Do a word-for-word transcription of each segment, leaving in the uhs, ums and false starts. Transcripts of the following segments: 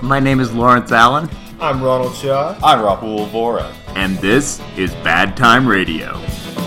My name is Lawrence Allen. I'm Ronald Shaw. I'm Rahul Vora. And this is Bad Time Radio.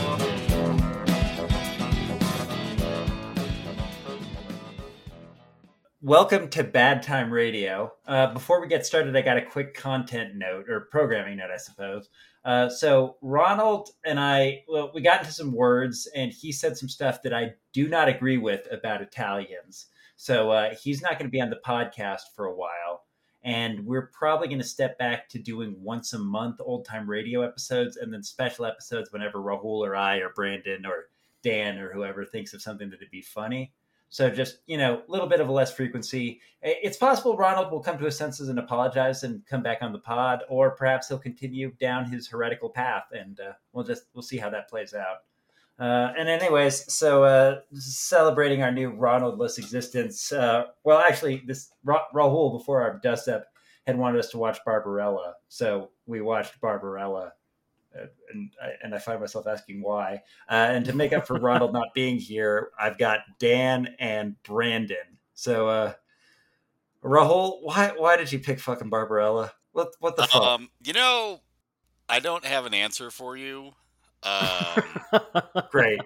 Welcome to Bad Time Radio. Uh, before we get started, I got a quick content note, or programming note, I suppose. Uh, so Ronald and I, well, we got into some words, and he said some stuff that I do not agree with about Italians. So uh, he's not going to be on the podcast for a while. And we're probably going to step back to doing once a month old-time radio episodes, and then special episodes whenever Rahul or I or Brandon or Dan or whoever thinks of something that would be funny. So just, you know, a little bit of a less frequency. It's possible Ronald will come to his senses and apologize and come back on the pod, or perhaps he'll continue down his heretical path, and uh, we'll just we'll see how that plays out. Uh, and anyways, so uh, celebrating our new Ronald-less existence. Uh, well, actually, this Ra- Rahul before our dust up had wanted us to watch Barbarella, so we watched Barbarella. Uh, and, I, and I find myself asking why. Uh, and to make up for Ronald not being here, I've got Dan and Brandon. So, uh, Rahul, why why did you pick fucking Barbarella? What what the fuck? Um, you know, I don't have an answer for you. Um, Great.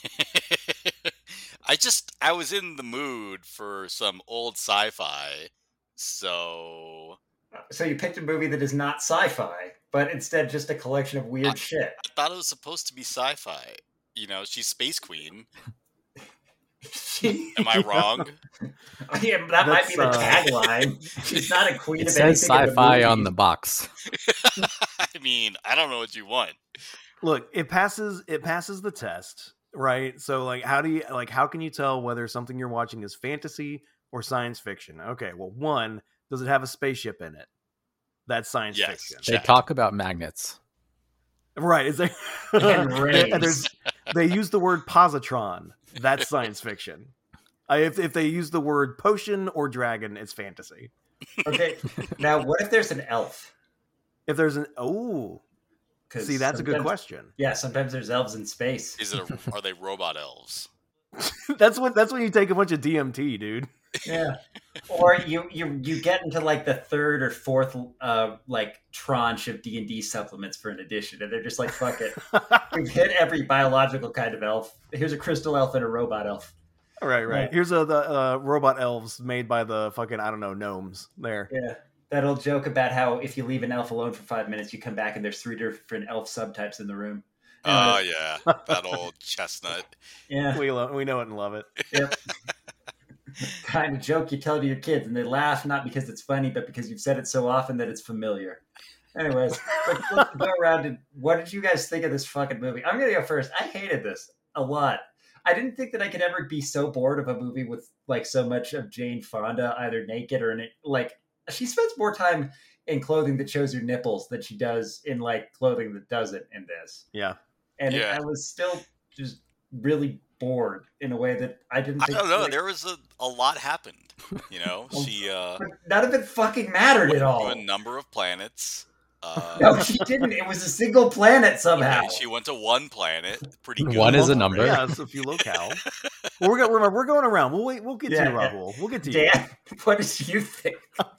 I just I was in the mood for some old sci-fi, so. So you picked a movie that is not sci-fi, but instead just a collection of weird I, shit. I thought it was supposed to be sci-fi. You know, she's Space Queen. Am I wrong? Yeah, that That's, might be the uh, tagline. She's not a queen it of says anything. Sci-fi on the box. I mean, I don't know what you want. Look, it passes. It passes the test, right? So, like, how do you like? How can you tell whether something you're watching is fantasy or science fiction? Okay, well, one. Does it have a spaceship in it? That's science yes, fiction. They check. Talk about magnets. Right. Is there, and there's, they use the word positron. That's science fiction. Uh, if, if they use the word potion or dragon, it's fantasy. Okay. Now, what if there's an elf? If there's an... Oh. See, that's a good question. Yeah, sometimes there's elves in space. Is it? A, are they robot elves? that's what. That's when you take a bunch of D M T, dude. Yeah, or you you you get into like the third or fourth uh like tranche of D and D supplements for an edition, and they're just like, fuck it, we've hit every biological kind of elf. Here's a crystal elf and a robot elf. Right, right. Yeah. Here's a the uh, robot elves made by the fucking I don't know gnomes. There. Yeah, that old joke about how if you leave an elf alone for five minutes, you come back and there's three different elf subtypes in the room. Oh uh, yeah, that old chestnut. Yeah, we lo- we know it and love it. Yep. Kind of joke you tell to your kids, and they laugh not because it's funny, but because you've said it so often that it's familiar. Anyways, let's, let's go around and what did you guys think of this fucking movie? I'm gonna go first. I hated this a lot. I didn't think that I could ever be so bored of a movie with like so much of Jane Fonda either naked or in it. Like she spends more time in clothing that shows her nipples than she does in like clothing that doesn't in this. Yeah, and yeah. It, I was still just really bored in a way that I didn't think. I don't know. Like, there was a, a lot happened. You know, she. Uh, but none of it fucking mattered at all. A number of planets. Uh, no, she didn't. It was a single planet somehow. She went to one planet. Pretty good. One is a number. Yeah, it's a few locale. well, we're going. Remember, we're going around. We'll wait. We'll get yeah, to you, Rahul. We'll get to you. Dan, what did you think?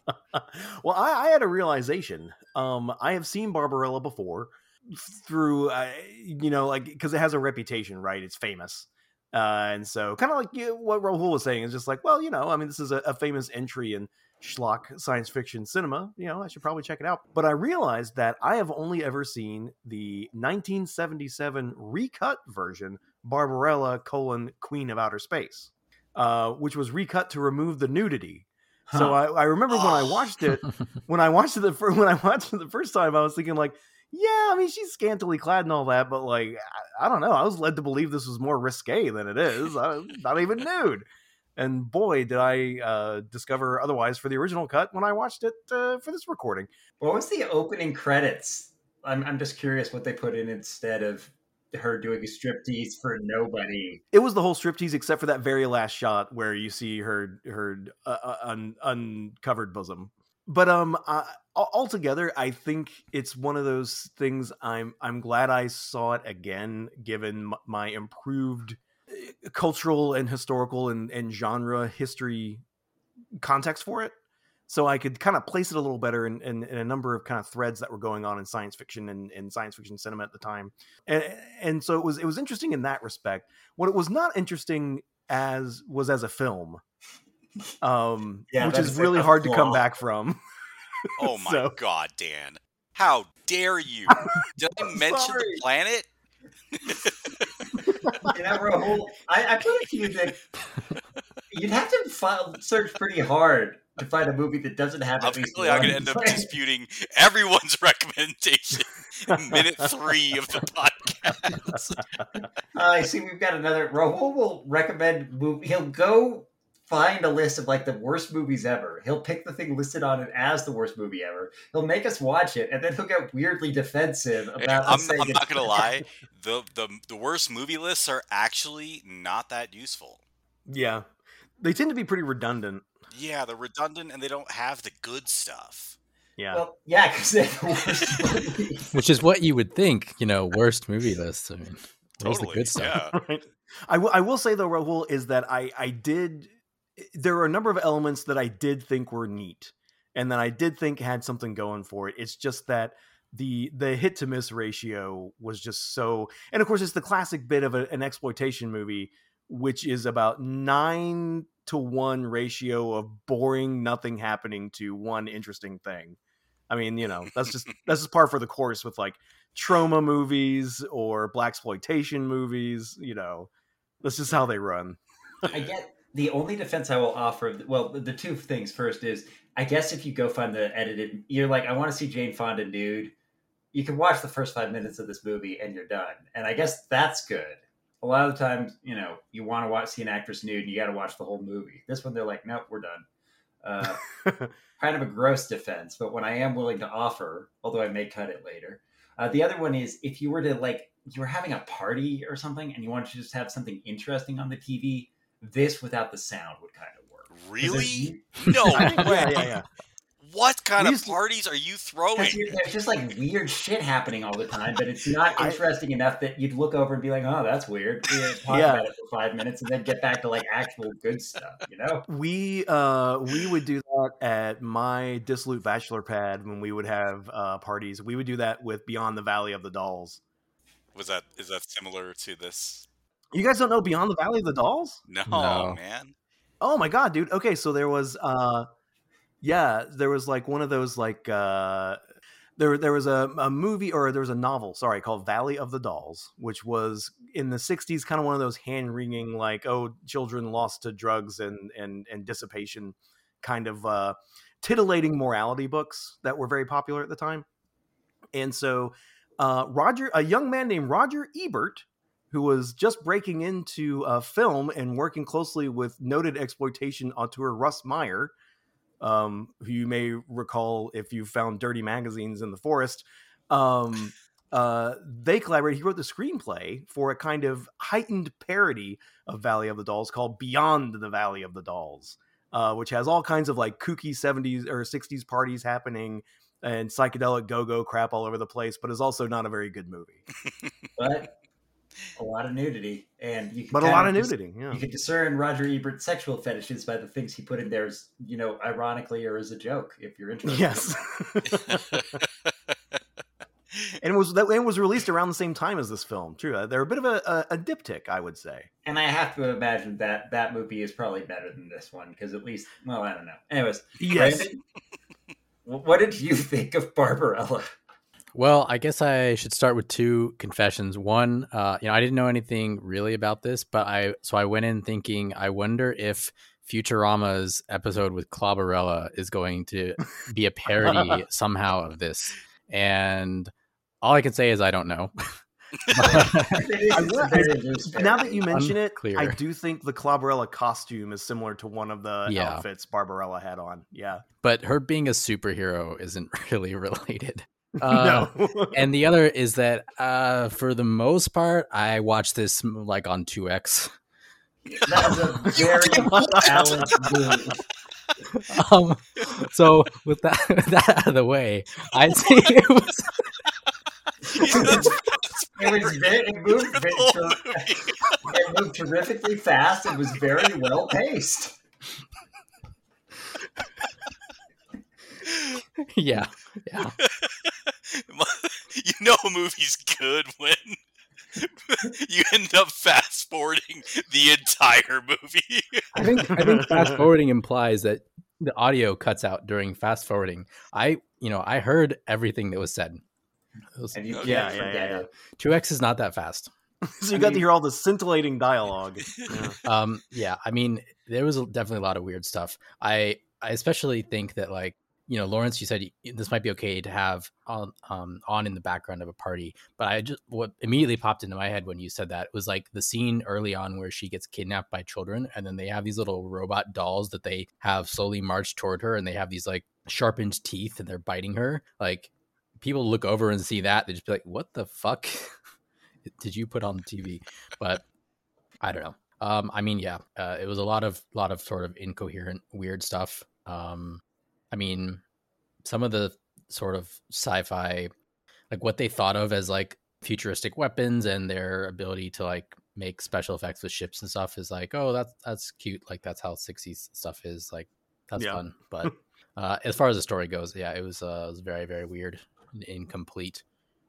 well, I, I had a realization. Um, I have seen Barbarella before. Through, uh, you know, like because it has a reputation, right? It's famous. Uh, and so kind of like you know, what Rahul was saying is just like, well, you know, I mean, this is a, a famous entry in schlock science fiction cinema. You know, I should probably check it out. But I realized that I have only ever seen the nineteen seventy-seven recut version, Barbarella colon Queen of Outer Space, uh, which was recut to remove the nudity. Huh. So I, I remember when I watched it, when I watched it the fir- when I watched it the first time, I was thinking like, yeah, I mean, she's scantily clad and all that, but like, I, I don't know. I was led to believe this was more risque than it is. I'm not even nude. And boy, did I uh, discover otherwise for the original cut when I watched it uh, for this recording. What was the opening credits? I'm I'm just curious what they put in instead of her doing a striptease for nobody. It was the whole striptease except for that very last shot where you see her her uh, un, uncovered bosom. But um, uh, altogether, I think it's one of those things. I'm I'm glad I saw it again, given my improved cultural and historical and, and genre history context for it. so I could kind of place it a little better in, in, in a number of kind of threads that were going on in science fiction and, and science fiction cinema at the time. And, and so it was, it was interesting in that respect. What it was not interesting as was as a film, um, Yeah, which that is is really like a hard to flaw. come back from. Oh my So- God, Dan! How dare you? Did I mention sorry. the planet? You know, Rahul, I, I put it to you that you'd have to fi- search pretty hard to find a movie that doesn't have at least Eventually, I'm one going to end up planet. disputing everyone's recommendation in minute three of the podcast. Uh, I see we've got another. Rahul will recommend movie. He'll go find a list of like the worst movies ever. He'll pick the thing listed on it as the worst movie ever. He'll make us watch it, and then he'll get weirdly defensive about I'm, us saying I'm it's not going to bad. lie. The, the, the worst movie lists are actually not that useful. Yeah. They tend to be pretty redundant. Yeah, they're redundant and they don't have the good stuff. Yeah. Well, yeah, because they're the worst movies. Which is what you would think, you know, worst movie list. I mean, where's Totally. the good stuff? Yeah. Right. I will- I will say though, Rahul, is that I, I did, there are a number of elements that I did think were neat and that I did think had something going for it. It's just that the, the hit to miss ratio was just so, and of course it's the classic bit of a, an exploitation movie, which is about nine to one ratio of boring, nothing happening to one interesting thing. I mean, you know, that's just, that's just par for the course with like trauma movies or blaxploitation movies, you know, that's just how they run. I get the only defense I will offer. Well, the two things. First is, I guess if you go find the edited, you're like, I want to see Jane Fonda nude. You can watch the first five minutes of this movie and you're done. And I guess that's good. A lot of the times, you know, you want to watch see an actress nude and you got to watch the whole movie. This one, they're like, nope, we're done. Uh, kind of a gross defense, but when I am willing to offer, although I may cut it later. Uh, the other one is if you were to like, you were having a party or something and you wanted to just have something interesting on the T V, this without the sound would kind of work. 'Cause Really? there's- No I think- way. yeah, yeah, yeah. What kind We of used to- parties are you Because throwing? you- there's just like weird shit happening all the time, but it's not I- interesting enough that you'd look over and be like, "Oh, that's weird." Yeah, talk Yeah. about it for five minutes and then get back to like actual good stuff, you know? We uh we would do that at my dissolute bachelor pad when we would have uh parties. We would do that with Beyond the Valley of the Dolls. Was that is that similar to this? You guys don't know Beyond the Valley of the Dolls? No, No. man. Oh my god, dude. Okay, so there was uh yeah, there was like one of those like uh there there was a, a movie or there was a novel, sorry, called Valley of the Dolls, which was in the sixties kind of one of those hand-wringing like, oh, children lost to drugs and and and dissipation kind of uh titillating morality books that were very popular at the time. And so uh Roger a young man named Roger Ebert, who was just breaking into uh, film and working closely with noted exploitation auteur Russ Meyer, um, who you may recall if you found dirty magazines in the forest. Um, uh, they collaborated. He wrote the screenplay for a kind of heightened parody of Valley of the Dolls called Beyond the Valley of the Dolls, uh, which has all kinds of like kooky seventies or sixties parties happening and psychedelic go-go crap all over the place, but is also not a very good movie. But a lot of nudity, and you can But a kind lot of dis- nudity, yeah. You can discern Roger Ebert's sexual fetishes by the things he put in there, as, you know, ironically or as a joke, if you're interested. Yes. And it was that it was released around the same time as this film. True, uh, they're a bit of a, a, a diptych, I would say. And I have to imagine that that movie is probably better than this one, because at least, well, I don't know. Anyways, Yes. Brandon, wh- what did you think of Barbarella? Well, I guess I should start with two confessions. One, uh, you know, I didn't know anything really about this, but I so I went in thinking, I wonder if Futurama's episode with Clobberella is going to be a parody somehow of this. And all I can say is I don't know. It is I a will- very loose Now that you mention it, Unclear. I do think the Clobberella costume is similar to one of the Yeah. outfits Barbarella had on. Yeah. But her being a superhero isn't really related. Uh, no. and the other is that uh, for the most part, I watched this like on two X. That was a very balanced move. Um, so with that, with that out of the way, I'd say it was It was very, it moved, very, it moved terrifically fast. It was very well paced. yeah, yeah. You know a movie's good when you end up fast forwarding the entire movie. I think I think fast forwarding implies that the audio cuts out during fast forwarding. I you know I heard everything that was said. It was, And you can't Yeah, yeah, forget yeah, yeah. it. two X is not that fast. So you I got mean- to hear all the scintillating dialogue. Yeah. Um, yeah, I mean, there was definitely a lot of weird stuff. I I especially think that, like, you know, Lawrence, you said this might be okay to have on um on in the background of a party, but I just what immediately popped into my head when you said that was like the scene early on where she gets kidnapped by children, and then they have these little robot dolls that they have slowly march toward her, and they have these like sharpened teeth, and they're biting her. Like, people look over and see that, they just be like, "What the fuck did you put on the T V?" But I don't know. Um, I mean, yeah, uh, it was a lot of lot of sort of incoherent, weird stuff. Um, I mean, some of the sort of sci-fi, like what they thought of as like futuristic weapons and their ability to like make special effects with ships and stuff is like, oh, that's that's cute. Like, that's how sixties stuff is. Like, that's Yeah. fun. But uh, as far as the story goes, yeah, it was uh, it was very very weird and incomplete.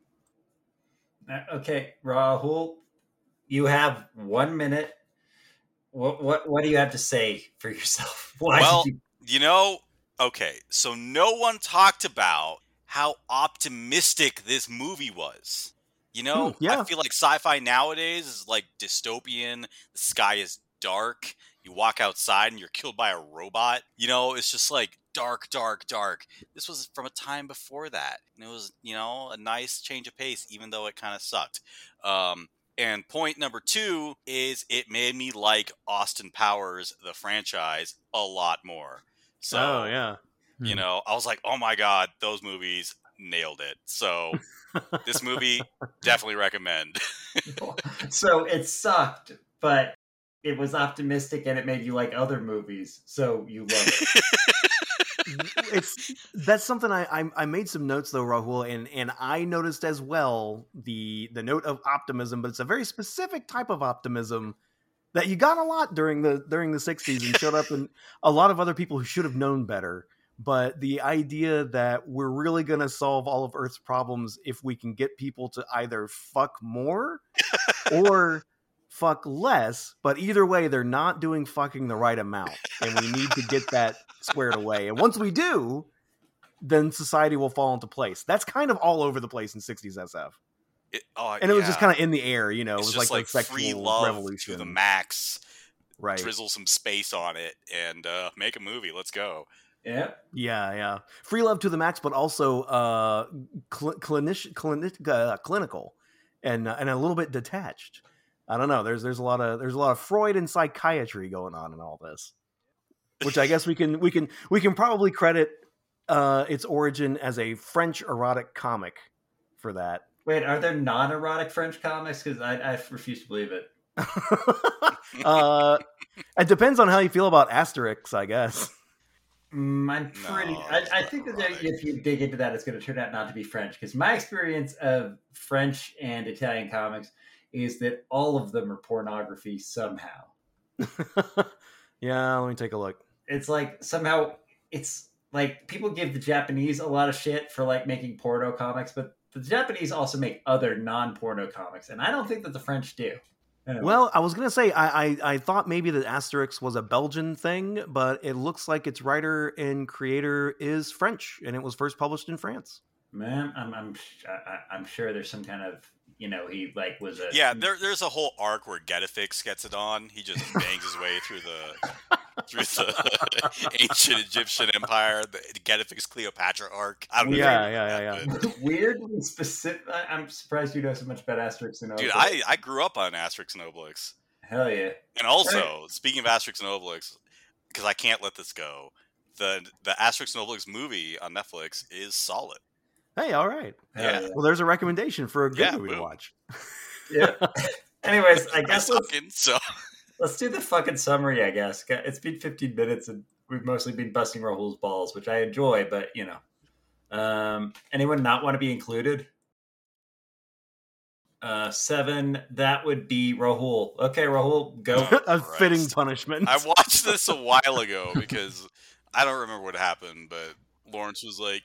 Uh, Okay, Rahul, you have one minute. What what what do you have to say for yourself? Why Well, did you? You know, okay, so no one talked about how optimistic this movie was. You know, Hmm, yeah. I feel like sci-fi nowadays is like dystopian. The sky is dark. You walk outside and you're killed by a robot. You know, it's just like dark, dark, dark. This was from a time before that. And it was, you know, a nice change of pace, even though it kind of sucked. Um, and point number two is it made me like Austin Powers, the franchise, a lot more. So, oh yeah. you Hmm. know, I was like, oh my God, those movies nailed it. So this movie, definitely recommend. So it sucked, but it was optimistic and it made you like other movies. So you love it. It's that's something I, I I made some notes though, Rahul, and and I noticed as well the the note of optimism, but it's a very specific type of optimism that you got a lot during the during the sixties and showed up in a lot of other people who should have known better. But the idea that we're really going to solve all of Earth's problems if we can get people to either fuck more or fuck less, but either way, they're not doing fucking the right amount, and we need to get that squared away. And once we do, then society will fall into place. That's kind of all over the place in sixties S F, It, oh, and it was just yeah. kind of in the air. You know, It's it was just like, like, the sexual free love revolution, to the max. right? Drizzle some space on it and uh, make a movie. Let's go. Yeah. Yeah, yeah. Free love to the max, but also uh, cl- clinic- clinic- uh, clinical, and uh, and a little bit detached. I don't know. There's there's a lot of there's a lot of Freud and psychiatry going on in all this, which I guess we can we can we can probably credit uh, its origin as a French erotic comic for that. Wait, are there non-erotic French comics? Because I, I refuse to believe it. uh, it depends on how you feel about Asterix, I guess. Mm, I'm pretty. No, I, it's I not think that there, erotic. if you dig into that, it's going to turn out not to be French. Because my experience of French and Italian comics is that all of them are pornography somehow. Yeah, let me take a look. It's like somehow it's like people give the Japanese a lot of shit for like making porno comics, but the Japanese also make other non-porno comics, and I don't think that the French do. Anyway. Well, I was gonna say I, I I thought maybe that Asterix was a Belgian thing, but it looks like its writer and creator is French, and it was first published in France. man, I'm I'm I, I'm sure there's some kind of, you know, he like was a Yeah, there, there's a whole arc where Getafix gets it on. He just bangs his way through the through the ancient Egyptian empire, the Getafix Cleopatra arc. I don't know. Yeah, if you yeah, know yeah, that, but- weirdly specific. I- I'm surprised you know so much about Asterix and Obelix. Dude, I, I grew up on Asterix and Obelix. hell yeah. And also, speaking of Asterix and Obelix, because I can't let this go, the the Asterix and Obelix movie on Netflix is solid. Hey, all right. Hell Yeah. Well, there's a recommendation for a good Yeah, movie to boom. watch. yeah. Anyways, I I'm guess let's, talking, so let's do the fucking summary. I guess it's been fifteen minutes and we've mostly been busting Rahul's balls, which I enjoy. But you know, um, anyone not want to be included? Uh, seven. That would be Rahul. Okay, Rahul, go. A Christ. fitting punishment. I watched this a while ago because I don't remember what happened, but Lawrence was like,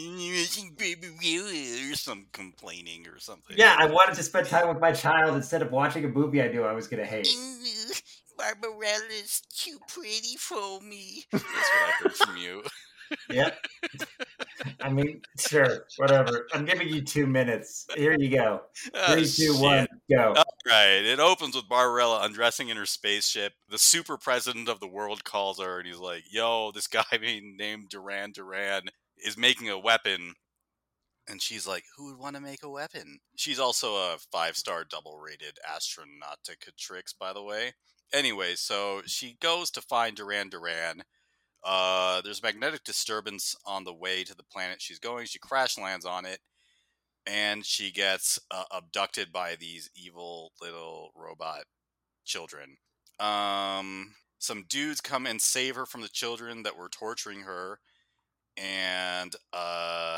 or some complaining or something. Yeah, I wanted to spend time with my child instead of watching a movie I knew I was going to hate. Barbarella's too pretty for me. That's what I heard from you. Yep. I mean, sure, whatever. I'm giving you two minutes. Here you go. Oh, Three, two, one, go. All right. It opens with Barbarella undressing in her spaceship. The super president of the world calls her, and he's like, yo, this guy named Duran Duran is making a weapon. And she's like, who would want to make a weapon? She's also a five-star double-rated astronautica, by the way. Anyway, so she goes to find Duran Duran. Uh, there's a magnetic disturbance on the way to the planet she's going. She crash lands on it, and she gets uh, abducted by these evil little robot children. Um, some dudes come and save her from the children that were torturing her, and uh,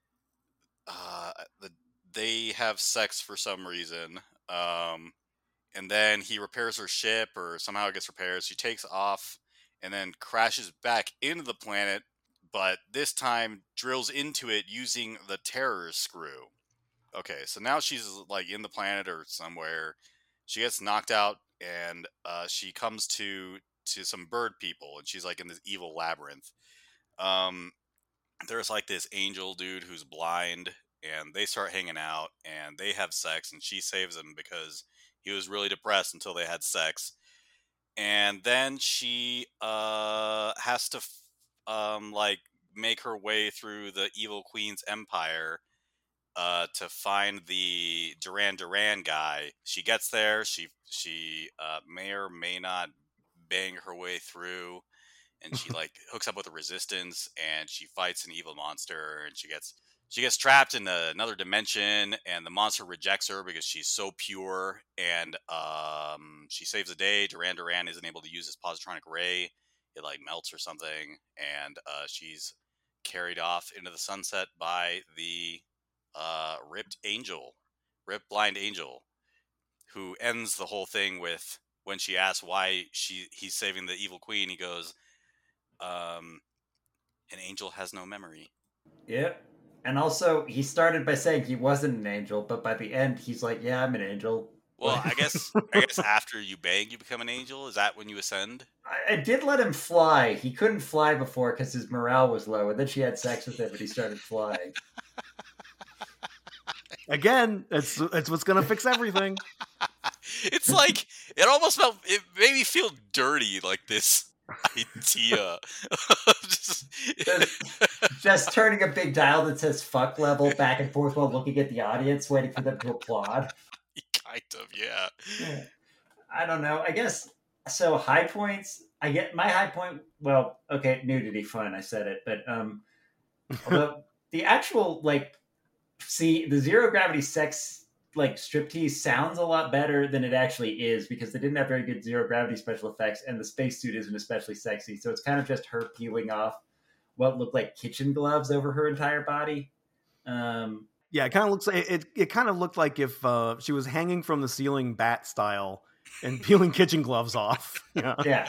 uh, the, they have sex for some reason. Um, and then he repairs her ship, or somehow it gets repaired. She takes off and then crashes back into the planet, but this time drills into it using the terror screw. Okay, so now she's like in the planet or somewhere. She gets knocked out, and uh, she comes to to some bird people, and she's like in this evil labyrinth. Um, there's like this angel dude who's blind, and they start hanging out, and they have sex, and she saves him because he was really depressed until they had sex. And then she uh, has to, um, like, make her way through the evil queen's empire uh, to find the Duran Duran guy. She gets there. She she uh, may or may not bang her way through, and she like hooks up with the resistance, and she fights an evil monster, and she gets she gets trapped in a, another dimension, and the monster rejects her because she's so pure, and um, she saves the day. Duran Duran isn't able to use his positronic ray. It like melts or something, and uh, she's carried off into the sunset by the uh, ripped angel, ripped blind angel, who ends the whole thing with, when she asks why she he's saving the evil queen, he goes, um, an angel has no memory. Yep. And also, he started by saying he wasn't an angel, but by the end, he's like, yeah, I'm an angel. Well, I guess I guess after you bang, you become an angel? Is that when you ascend? I, I did let him fly. He couldn't fly before because his morale was low, and then she had sex with him and he started flying. Again, it's it's what's gonna fix everything. It's like, it almost felt, it made me feel dirty, like this idea. just, just turning a big dial that says fuck level back and forth while looking at the audience, waiting for them to applaud. Kind of, yeah. yeah. I don't know. I guess, so high points, I get my high point, well, okay, nudity, fun, I said it, but um, although the actual, like, see, the zero gravity sex, like, striptease sounds a lot better than it actually is, because they didn't have very good zero gravity special effects, and the spacesuit isn't especially sexy, so it's kind of just her peeling off what looked like kitchen gloves over her entire body. Um, yeah, it kind of looks like it. It kind of looked like if uh, she was hanging from the ceiling, bat style, and peeling kitchen gloves off. Yeah, yeah.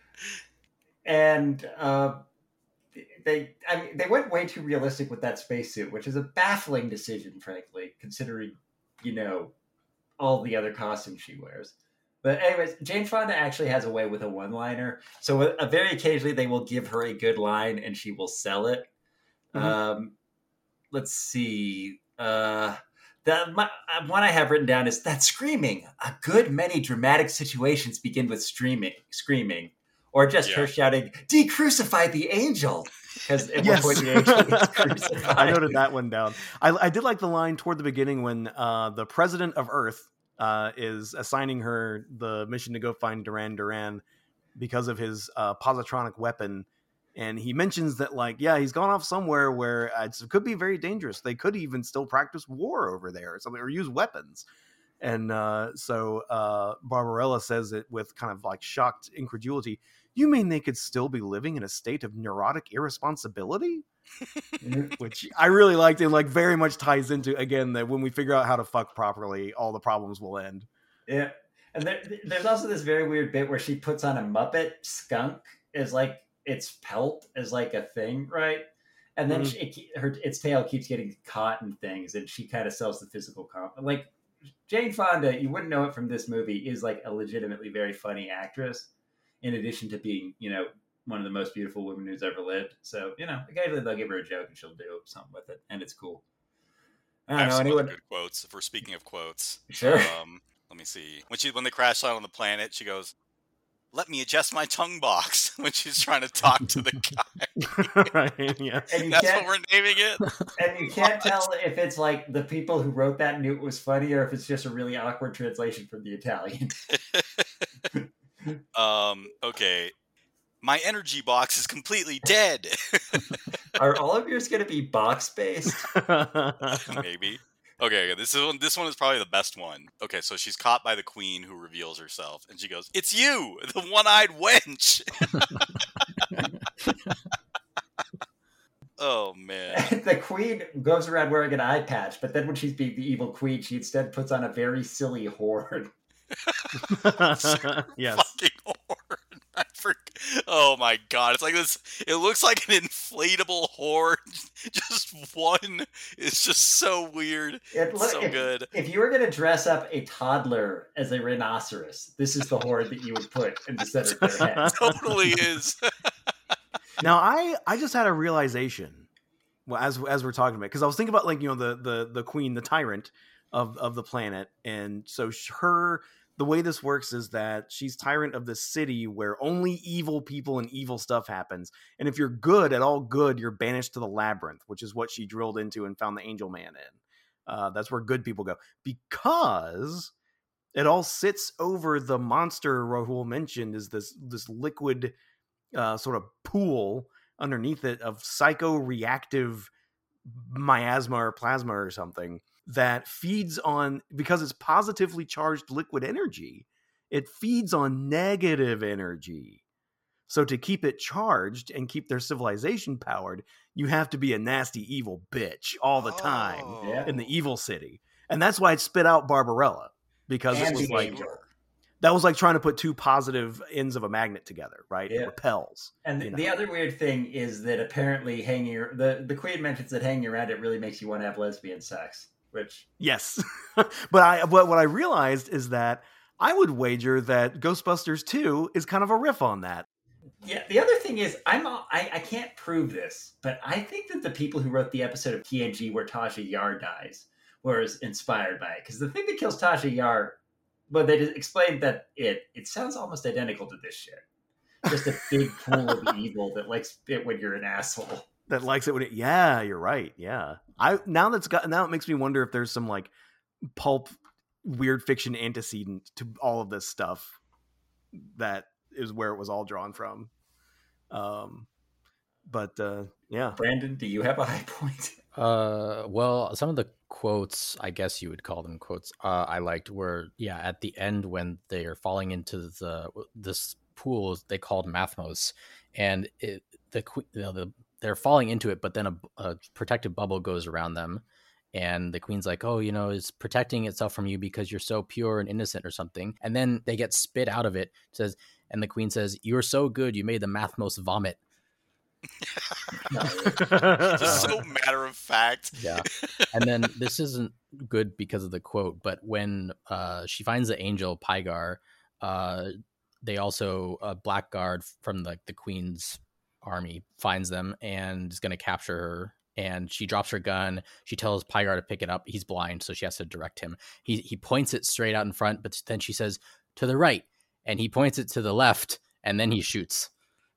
And uh, they, I mean, they went way too realistic with that spacesuit, which is a baffling decision, frankly, considering, you know, all the other costumes she wears. But anyways, Jane Fonda actually has a way with a one-liner. So uh, very occasionally they will give her a good line and she will sell it. Mm-hmm. Um, let's see. Uh, the my, one I have written down is that screaming. A good many dramatic situations begin with streaming, screaming, or just yeah. her shouting, "Decrucify the angel!" Because at yes. one point the angel gets crucified. I noted that one down. I, I did like the line toward the beginning when uh, the president of Earth uh, is assigning her the mission to go find Duran Duran because of his uh, positronic weapon. And he mentions that, like, yeah, he's gone off somewhere where it's, it could be very dangerous. They could even still practice war over there or something, or use weapons. And uh, so uh, Barbarella says it with kind of like shocked incredulity. You mean they could still be living in a state of neurotic irresponsibility? Which I really liked, and like very much ties into, again, that when we figure out how to fuck properly, all the problems will end. Yeah. And there, there's also this very weird bit where she puts on a Muppet skunk as like its pelt as like a thing, right? And then Mhm. she, it, her its tail keeps getting caught in things, and she kind of sells the physical comp. Like Jane Fonda, you wouldn't know it from this movie, is like a legitimately very funny actress. In addition to being, you know, one of the most beautiful women who's ever lived. So, you know, occasionally they'll give her a joke and she'll do something with it, and it's cool. I I don't have know some anyone. other good quotes. If we're speaking of quotes, Sure. Um, let me see. When she when they crash land on the planet, she goes, "Let me adjust my tongue box." When she's trying to talk to the guy, Right, yeah. And you that's can't, what we're naming it. and you can't What? tell if it's like the people who wrote that knew it was funny or if it's just a really awkward translation from the Italian. um. Okay. My energy box is completely dead. Are all of yours going to be box based? Maybe. Okay, okay, this is one, this one is probably the best one. Okay, so she's caught by the queen who reveals herself, and she goes, "It's you, the one-eyed wench." Oh man. The queen goes around wearing an eye patch, but then when she's being the evil queen, she instead puts on a very silly horn. Yes. Fucking horn. I forgot. Oh my god, it's like this. It looks like an inflatable horn. Just one. It's just so weird. It look, So if, good. If you were going to dress up a toddler as a rhinoceros, this is the horn that you would put in the center of their head. Totally is. Now I I just had a realization, well, as as we're talking about, because I was thinking about, like, you know, the the the queen, the tyrant of of the planet, and so sh- her the way this works is that she's tyrant of this city where only evil people and evil stuff happens, and if you're good at all good, you're banished to the labyrinth, which is what she drilled into and found the Angel Man in. Uh, that's where good people go, because it all sits over the monster Rahul mentioned, is this this liquid uh, sort of pool underneath it of psycho-reactive miasma or plasma or something that feeds on, because it's positively charged liquid energy, it feeds on negative energy. So to keep it charged and keep their civilization powered, you have to be a nasty evil bitch all the time Oh. Yeah. in the evil city. And that's why it spit out Barbarella, because And it was the like angel. that was like trying to put two positive ends of a magnet together, right? Yeah. It repels. And the, you know. the other weird thing is that apparently hanging the the queen mentions that hanging around it really makes you want to have lesbian sex, which Yes. But I but what I realized is that I would wager that Ghostbusters two is kind of a riff on that. yeah. The other thing is I'm I, I can't prove this, but I think that the people who wrote the episode of T N G where Tasha Yar dies was inspired by it, because the thing that kills Tasha Yar, well, they just explained that it it sounds almost identical to this shit. Just a big pool of evil that likes it when you're an asshole. That likes it when it yeah, you're right. Yeah. I now that's got now it makes me wonder if there's some like pulp weird fiction antecedent to all of this stuff that is where it was all drawn from. Um but uh yeah. Brandon, do you have a high point? Uh, well, some of the quotes, I guess you would call them quotes, uh, I liked were, yeah, at the end when they are falling into the this pool they called Mathmos, and it, the, que- you know, the they're falling into it, but then a, a protective bubble goes around them, and the queen's like, oh, you know, it's protecting itself from you because you're so pure and innocent or something, and then they get spit out of it. Says, and the queen says, "You're so good, you made the Mathmos vomit." Just so matter of fact. Yeah. And then this isn't good because of the quote, but when uh, she finds the angel Pygar, uh, they also a blackguard from like the queen's army finds them and is going to capture her. And she drops her gun. She tells Pygar to pick it up. He's blind, so she has to direct him. He he points it straight out in front, but then she says to the right, and he points it to the left, and then he shoots.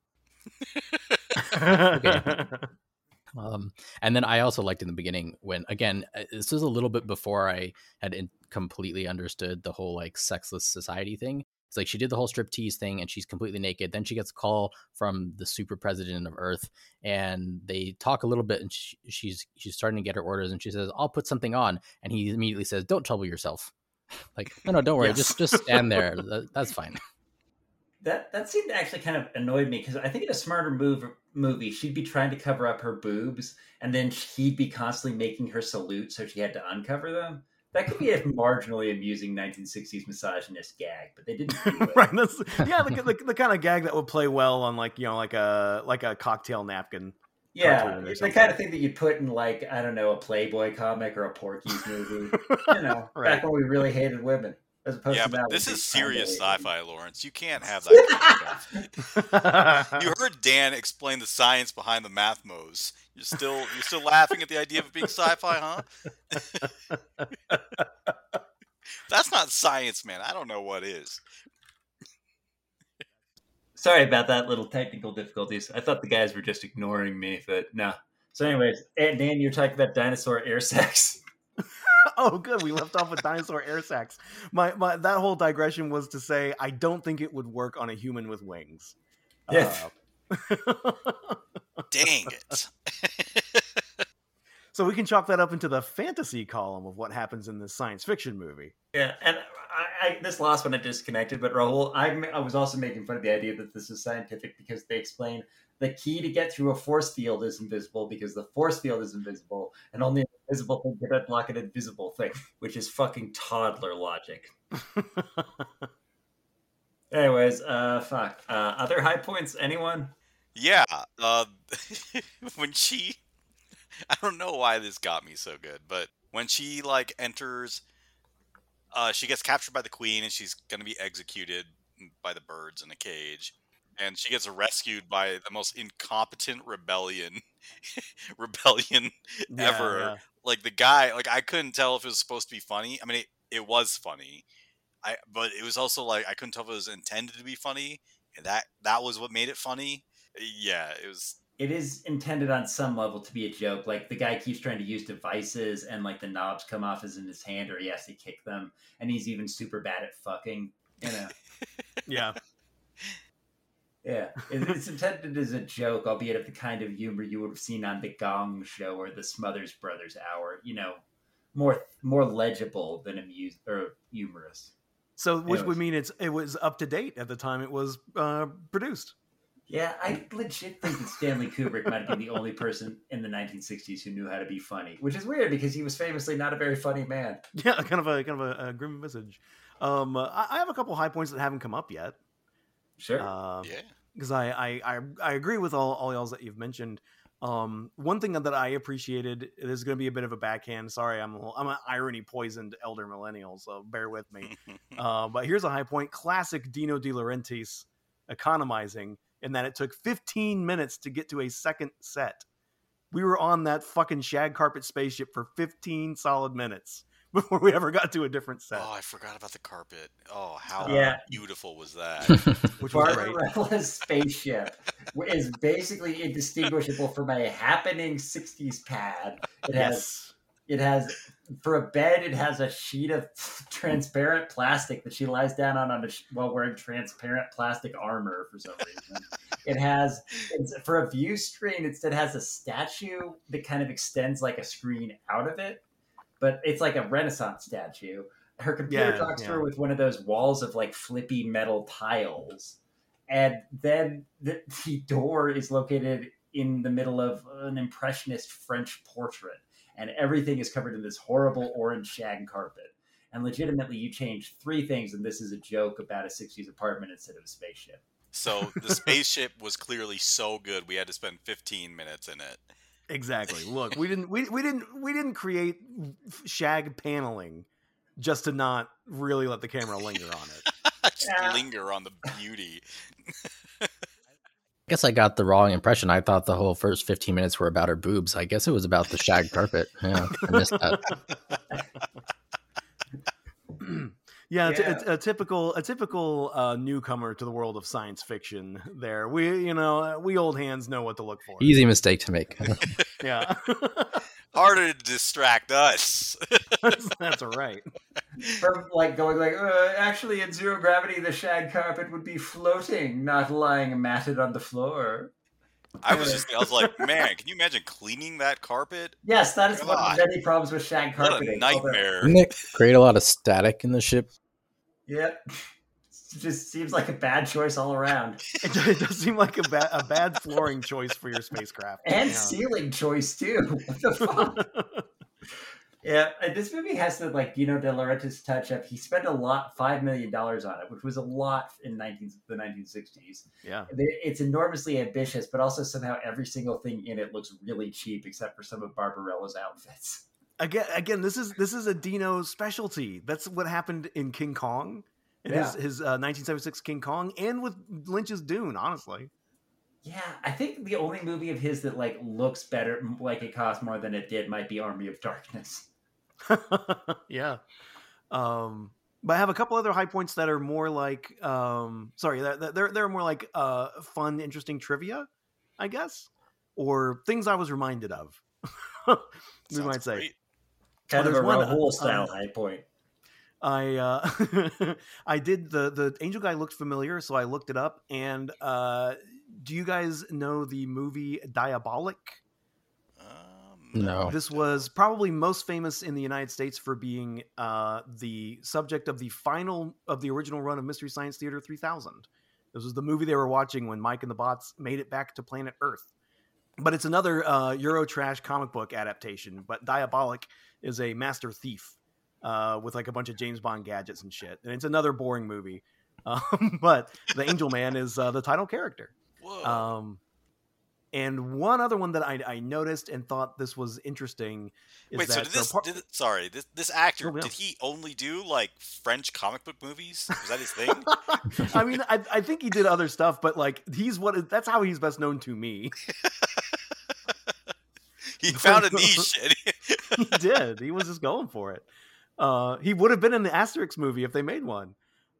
Okay. Um, and then I also liked in the beginning when, again, this is a little bit before I had in- completely understood the whole like sexless society thing. It's like she did the whole striptease thing and she's completely naked. Then she gets a call from the super president of Earth and they talk a little bit and she, she's she's starting to get her orders and she says, "I'll put something on." And he immediately says, "Don't trouble yourself." Like, no, no, don't worry. Yes. Just just stand there. That, that's fine. That that seemed to actually kind of annoyed me, because I think in a smarter move, movie, she'd be trying to cover up her boobs, and then he'd be constantly making her salute, so she had to uncover them. That could be a marginally amusing nineteen sixties misogynist gag, but they didn't do it. Right. That's, yeah, the, the, the kind of gag that would play well on like, you know, like a like a cocktail napkin. Yeah, cartoon or the something. kind of thing that you'd put in, like, I don't know, a Playboy comic or a Porky's movie. You know, Right. back when we really hated women. As opposed Yeah, to but now, this we is do kinda serious hate sci-fi, Lawrence. You can't have that kind of stuff. You heard Dan explain the science behind the Mathmos. You're still you're still laughing at the idea of it being sci-fi, huh? That's not science, man. I don't know what is. Sorry about that, little technical difficulties. I thought the guys were just ignoring me, but no. So anyways, and Dan, you're talking about dinosaur air sex. Oh, good. We left off with dinosaur air sacs. My, my that whole digression was to say I don't think it would work on a human with wings. Yeah. Uh, Dang it. so we can chalk that up into the fantasy column of what happens in this science fiction movie. Yeah, and I, I, this last one I disconnected, but Rahul, I, I was also making fun of the idea that this is scientific because they explain the key to get through a force field is invisible because the force field is invisible, and only an invisible thing can unlock an invisible thing, which is fucking toddler logic. Anyways, uh, fuck. Uh, other high points, anyone? Yeah, uh, when she, I don't know why this got me so good, but when she like enters, uh, she gets captured by the queen and she's gonna be executed by the birds in a cage, and she gets rescued by the most incompetent rebellion, rebellion Yeah, ever. yeah. Like the guy, like I couldn't tell if it was supposed to be funny. I mean, it, it was funny, I but it was also like I couldn't tell if it was intended to be funny, and that that was what made it funny. Yeah, it was. It is intended on some level to be a joke. Like the guy keeps trying to use devices and like the knobs come off as in his hand or he has to kick them. And he's even super bad at fucking, you know. Yeah. Yeah. It, it's intended as a joke, albeit of the kind of humor you would have seen on the Gong Show or the Smothers Brothers Hour, you know, more more legible than amused or humorous. So, which Anyways. would mean it's it was up to date at the time it was uh, produced. Yeah, I legit think that Stanley Kubrick might have been the only person in the nineteen sixties who knew how to be funny, which is weird because he was famously not a very funny man. Yeah, kind of a kind of a, a grim visage. Um, uh, I, I have a couple high points that haven't come up yet. Sure. Uh, Yeah. because I, I I I agree with all all y'all's that you've mentioned. Um, one thing that I appreciated, this is going to be a bit of a backhand. Sorry, I'm a little, I'm an irony poisoned elder millennial, so bear with me. uh, but here's a high point: classic Dino De Laurentiis economizing, in that it took fifteen minutes to get to a second set. We were on that fucking shag carpet spaceship for fifteen solid minutes before we ever got to a different set. Oh, I forgot about the carpet. Oh, how Yeah. beautiful was that? Which was great. Barbarella's spaceship is basically indistinguishable from a happening sixties pad. It has Yes. it has for a bed. It has a sheet of transparent plastic that she lies down on, on a, while wearing transparent plastic armor for some reason. It has it's, for a view screen. Instead, has a statue that kind of extends like a screen out of it, but it's like a Renaissance statue. Her computer Yeah, talks to yeah. her with one of those walls of like flippy metal tiles. And then the, the door is located in the middle of an impressionist French portrait. And everything is covered in this horrible orange shag carpet. And legitimately, you change three things, and this is a joke about a sixties apartment instead of a spaceship. So the spaceship was clearly so good we had to spend fifteen minutes in it. Exactly. Look, we didn't we, we didn't we didn't create shag paneling just to not really let the camera linger on it. Just Yeah. linger on the beauty. I guess I got the wrong impression. I thought the whole first fifteen minutes were about her boobs. I guess it was about the shag carpet. Yeah, I missed that. Yeah, it's, Yeah. it's a typical a typical uh, newcomer to the world of science fiction. There, we you know we old hands know what to look for. Easy mistake to make. Yeah, Harder to distract us. that's, that's right. From like going like, uh, actually in zero gravity, the shag carpet would be floating, not lying matted on the floor. I was just, I was like, man, can you imagine cleaning that carpet? Yes, that is one of God. the many problems with shag What carpeting. a although- nightmare. Didn't it create a lot of static in the ship? Yep. It just seems like a bad choice all around. It, does- it does seem like a, ba- a bad flooring choice for your spacecraft. And Yeah. ceiling choice too. What the fuck? Yeah, and this movie has the like Dino De Laurentiis touch up. He spent a lot, five million dollars on it, which was a lot in nineteen the nineteen sixties. Yeah, It's enormously ambitious, but also somehow every single thing in it looks really cheap, except for some of Barbarella's outfits. Again, again, this is this is a Dino specialty. That's what happened in King Kong, in Yeah. his his uh, nineteen seventy-six King Kong, and with Lynch's Dune. Honestly, Yeah, I think the only movie of his that like looks better, like it cost more than it did, might be Army of Darkness. yeah. Um, but I have a couple other high points that are more like, um, sorry, that, that they're they're more like uh, fun, interesting trivia, I guess, or things I was reminded of. we Sounds might say. great. Kind Well, of a there's one, Rahul uh, style um, high point. I uh, I did the the Angel guy looked familiar, so I looked it up. And uh, do you guys know the movie Diabolic? Um, No. This was probably most famous in the United States for being uh, the subject of the final of the original run of Mystery Science Theater three thousand. This was the movie they were watching when Mike and the Bots made it back to planet Earth. But it's another uh, Eurotrash comic book adaptation. But Diabolic is a master thief uh, with like a bunch of James Bond gadgets and shit. And it's another boring movie. Um, but the Angel Man is uh, the title character. Whoa. Um, and one other one that I, I noticed and thought this was interesting is Wait, that so did this? par- Did, sorry, this this actor Oh, yeah. did he only do like French comic book movies? Was that his thing? I mean, I, I think he did other stuff, but like he's what that's how he's best known to me. He found a niche. and he- He did. He was just going for it. Uh, he would have been in the Asterix movie if they made one.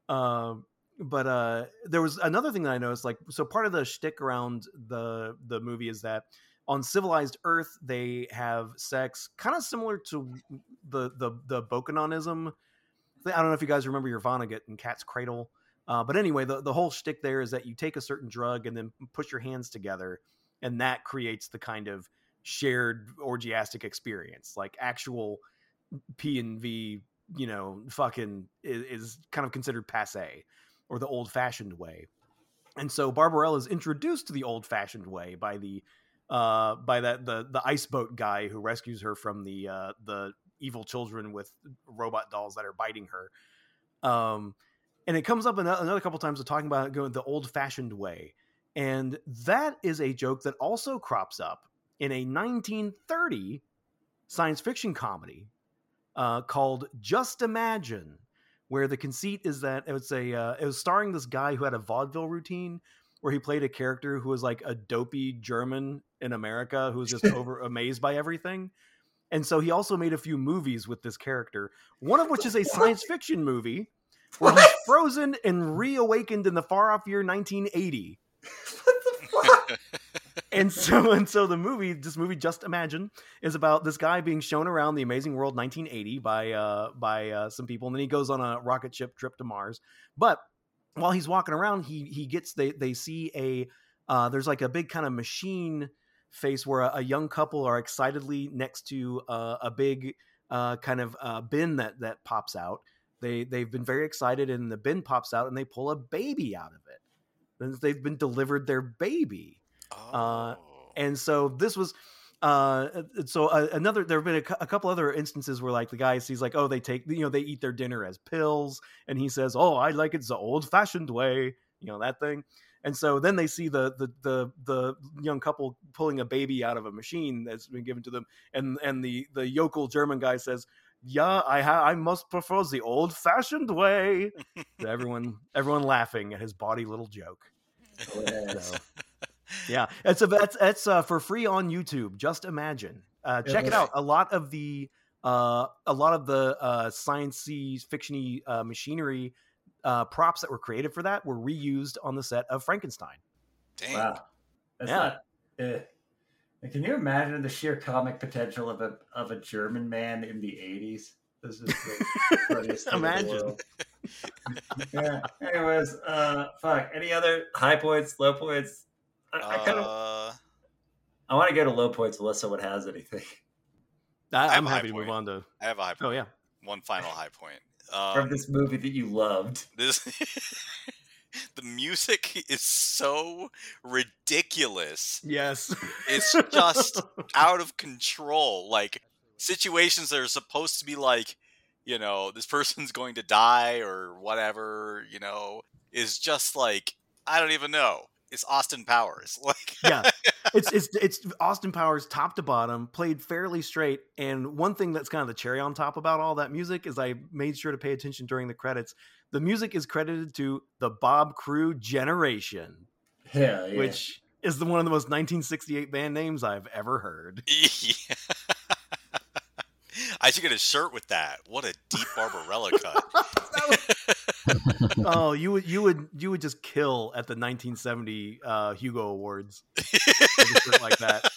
Um, but uh, there was another thing that I noticed. Like, so part of the shtick around the the movie is that on civilized Earth they have sex, kind of similar to the the the Bokononism. I don't know if you guys remember your Vonnegut in Cat's Cradle. Uh, but anyway, the, the whole shtick there is that you take a certain drug and then push your hands together, and that creates the kind of shared orgiastic experience. Like actual P and V, you know, fucking is, is kind of considered passe, or the old-fashioned way. And so Barbarella is introduced to the old-fashioned way by the uh, by that the the ice boat guy who rescues her from the uh, the evil children with robot dolls that are biting her. Um, and it comes up another, another couple times of talking about it going the old-fashioned way. And that is a joke that also crops up in a nineteen thirty science fiction comedy uh, called Just Imagine, where the conceit is that it was a uh, it was starring this guy who had a vaudeville routine where he played a character who was like a dopey German in America who was just over amazed by everything. And so he also made a few movies with this character, one of which is a science fiction movie where he's frozen and reawakened in the far off year nineteen eighty. What the fuck? And so, and so the movie, this movie, Just Imagine, is about this guy being shown around the amazing world nineteen eighty by uh, by uh, some people, and then he goes on a rocket ship trip to Mars. But while he's walking around, he he gets they they see a uh, there's like a big kind of machine face where a, a young couple are excitedly next to uh, a big uh, kind of uh, bin that that pops out. They they've been very excited, and the bin pops out, and they pull a baby out of it. Then they've been delivered their baby. oh. Uh, And so this was, uh, so uh, another, there have been a, cu- a couple other instances where like the guy sees like, oh, they take, you know, they eat their dinner as pills. And he says, oh, I like it the old fashioned way, you know, that thing. And so then they see the, the, the, the young couple pulling a baby out of a machine that's been given to them. And, and the, the yokel German guy says, yeah, I ha- I must prefer the old fashioned way. So everyone, everyone laughing at his bawdy little joke. So, yeah, it's a that's that's uh, for free on YouTube. Just Imagine. Uh, check it out. A lot of the uh, a lot of the uh, science-y, fictiony uh, machinery uh, props that were created for that were reused on the set of Frankenstein. Dang. Wow. That's Yeah. not. Uh, can you imagine the sheer comic potential of a of a German man in the eighties? This is the funniest thing in the Imagine. world. Yeah. Anyways, uh, fuck. Any other high points, low points? I, I kind of. Uh, I want to go to low points unless someone has anything I, have I'm a high happy to move point. on to. I have a high point. Oh yeah. One final high point. from Um, this movie that you loved. this the music is so ridiculous. Yes. It's just out of control. Like situations that are supposed to be like, you know, this person's going to die or whatever, you know, is just like, I don't even know. It's Austin Powers. Like, yeah, it's it's it's Austin Powers top to bottom, played fairly straight. And one thing that's kind of the cherry on top about all that music is I made sure to pay attention during the credits. The music is credited to the Bob Crew Generation, Yeah, yeah. which is the one of the most nineteen sixty-eight band names I've ever heard. yeah. I should get a shirt with that. What a deep Barbarella cut. Oh, you would you would you would just kill at the nineteen seventy uh, Hugo Awards with a shirt like that.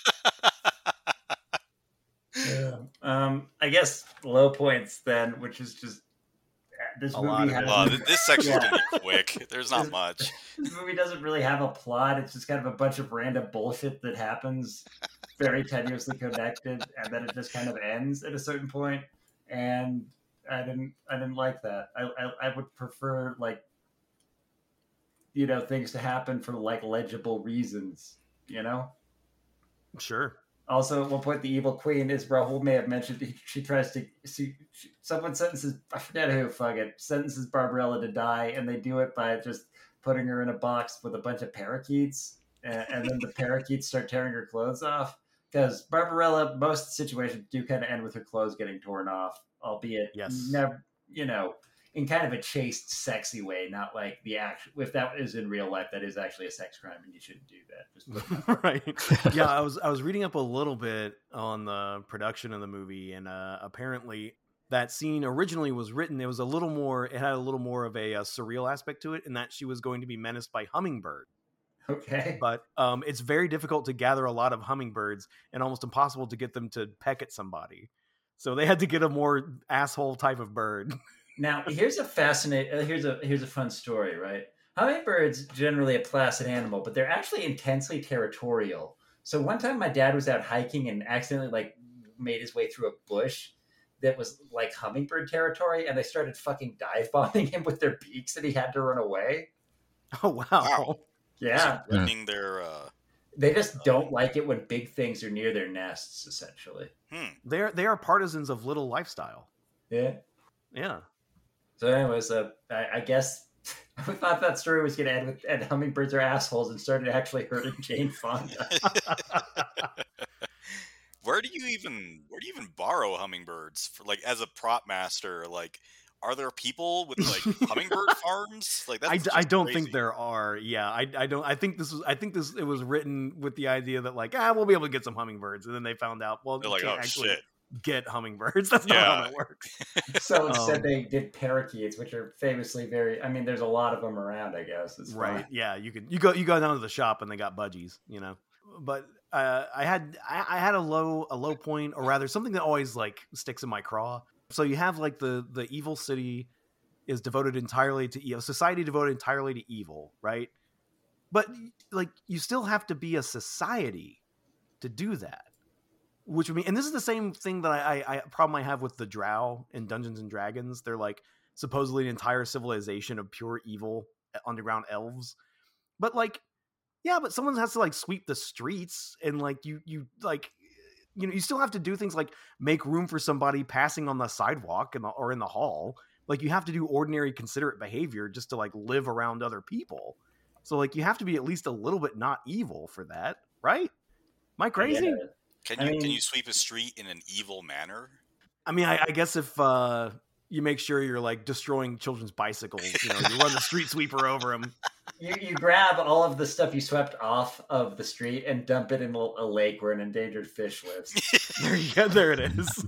Yeah. Um, I guess low points then, which is just this A lot movie of has it. Well, th- this section's Yeah. gonna be quick. There's not This- much. This movie doesn't really have a plot. It's just kind of a bunch of random bullshit that happens, very tenuously connected, and then it just kind of ends at a certain point. And I didn't, I didn't like that. I, I, I would prefer like, you know, things to happen for like legible reasons. You know. Sure. Also, at one point, the evil queen, as Rahul may have mentioned, he, she tries to see she, someone sentences, I forget who, fuck it, sentences Barbarella to die, and they do it by just putting her in a box with a bunch of parakeets, and, and then the parakeets start tearing her clothes off. Because Barbarella, most situations do kind of end with her clothes getting torn off, albeit Yes. never, you know, in kind of a chaste, sexy way, not like the action. If that is in real life, that is actually a sex crime, and you shouldn't do that. Just Right. Yeah, I was I was reading up a little bit on the production of the movie, and uh, apparently that scene originally was written. It was a little more. It had a little more of a, a surreal aspect to it, in that she was going to be menaced by hummingbird. okay. But um, it's very difficult to gather a lot of hummingbirds, and almost impossible to get them to peck at somebody. So they had to get a more asshole type of bird. Now, here's a fascinating. Here's a here's a fun story, right? Hummingbirds generally a placid animal, but they're actually intensely territorial. So one time, my dad was out hiking and accidentally like made his way through a bush that was like hummingbird territory, and they started fucking dive bombing him with their beaks, and he had to run away. Oh wow! Wow. Yeah, Threatening their. Uh, they just don't like it when big things are near their nests. Essentially, hmm. They're they are partisans of little lifestyle. yeah. Yeah. So, anyways, uh, I, I guess we thought that story was going to end with and hummingbirds are assholes and started actually hurting Jane Fonda. Where do you even where do you even borrow hummingbirds for, like, as a prop master? Like, are there people with like hummingbird farms? Like, that's I, just I don't crazy. think there are. Yeah, I, I don't. I think this was. I think this it was written with the idea that like ah we'll be able to get some hummingbirds, and then they found out well They're you like, can't oh actually shit. get hummingbirds. That's not Yeah. how that works. So instead, Um, they did parakeets, which are famously very. I mean, there's a lot of them around. I guess it's Right? fine. Yeah, you could you go you go down to the shop and they got budgies, you know. But uh, I had I, I had a low a low point, or rather something that always like sticks in my craw. So you have like the the evil city is devoted entirely to evil, society devoted entirely to evil, right? But like you still have to be a society to do that. Which would mean, and this is the same thing that I, I, I problem I have with the Drow in Dungeons and Dragons. They're like supposedly an entire civilization of pure evil underground elves, but like, yeah, but someone has to like sweep the streets, and like you, you like, you know, you still have to do things like make room for somebody passing on the sidewalk in the, or in the hall. Like you have to do ordinary considerate behavior just to like live around other people. So like you have to be at least a little bit not evil for that, right? Am I crazy? Yeah. Can I you mean- can you sweep a street in an evil manner? I mean, I, I guess if uh, you make sure you're like destroying children's bicycles, you know, you run the street sweeper over them. You, you grab all of the stuff you swept off of the street and dump it in a, a lake where an endangered fish lives. There you go. There it is.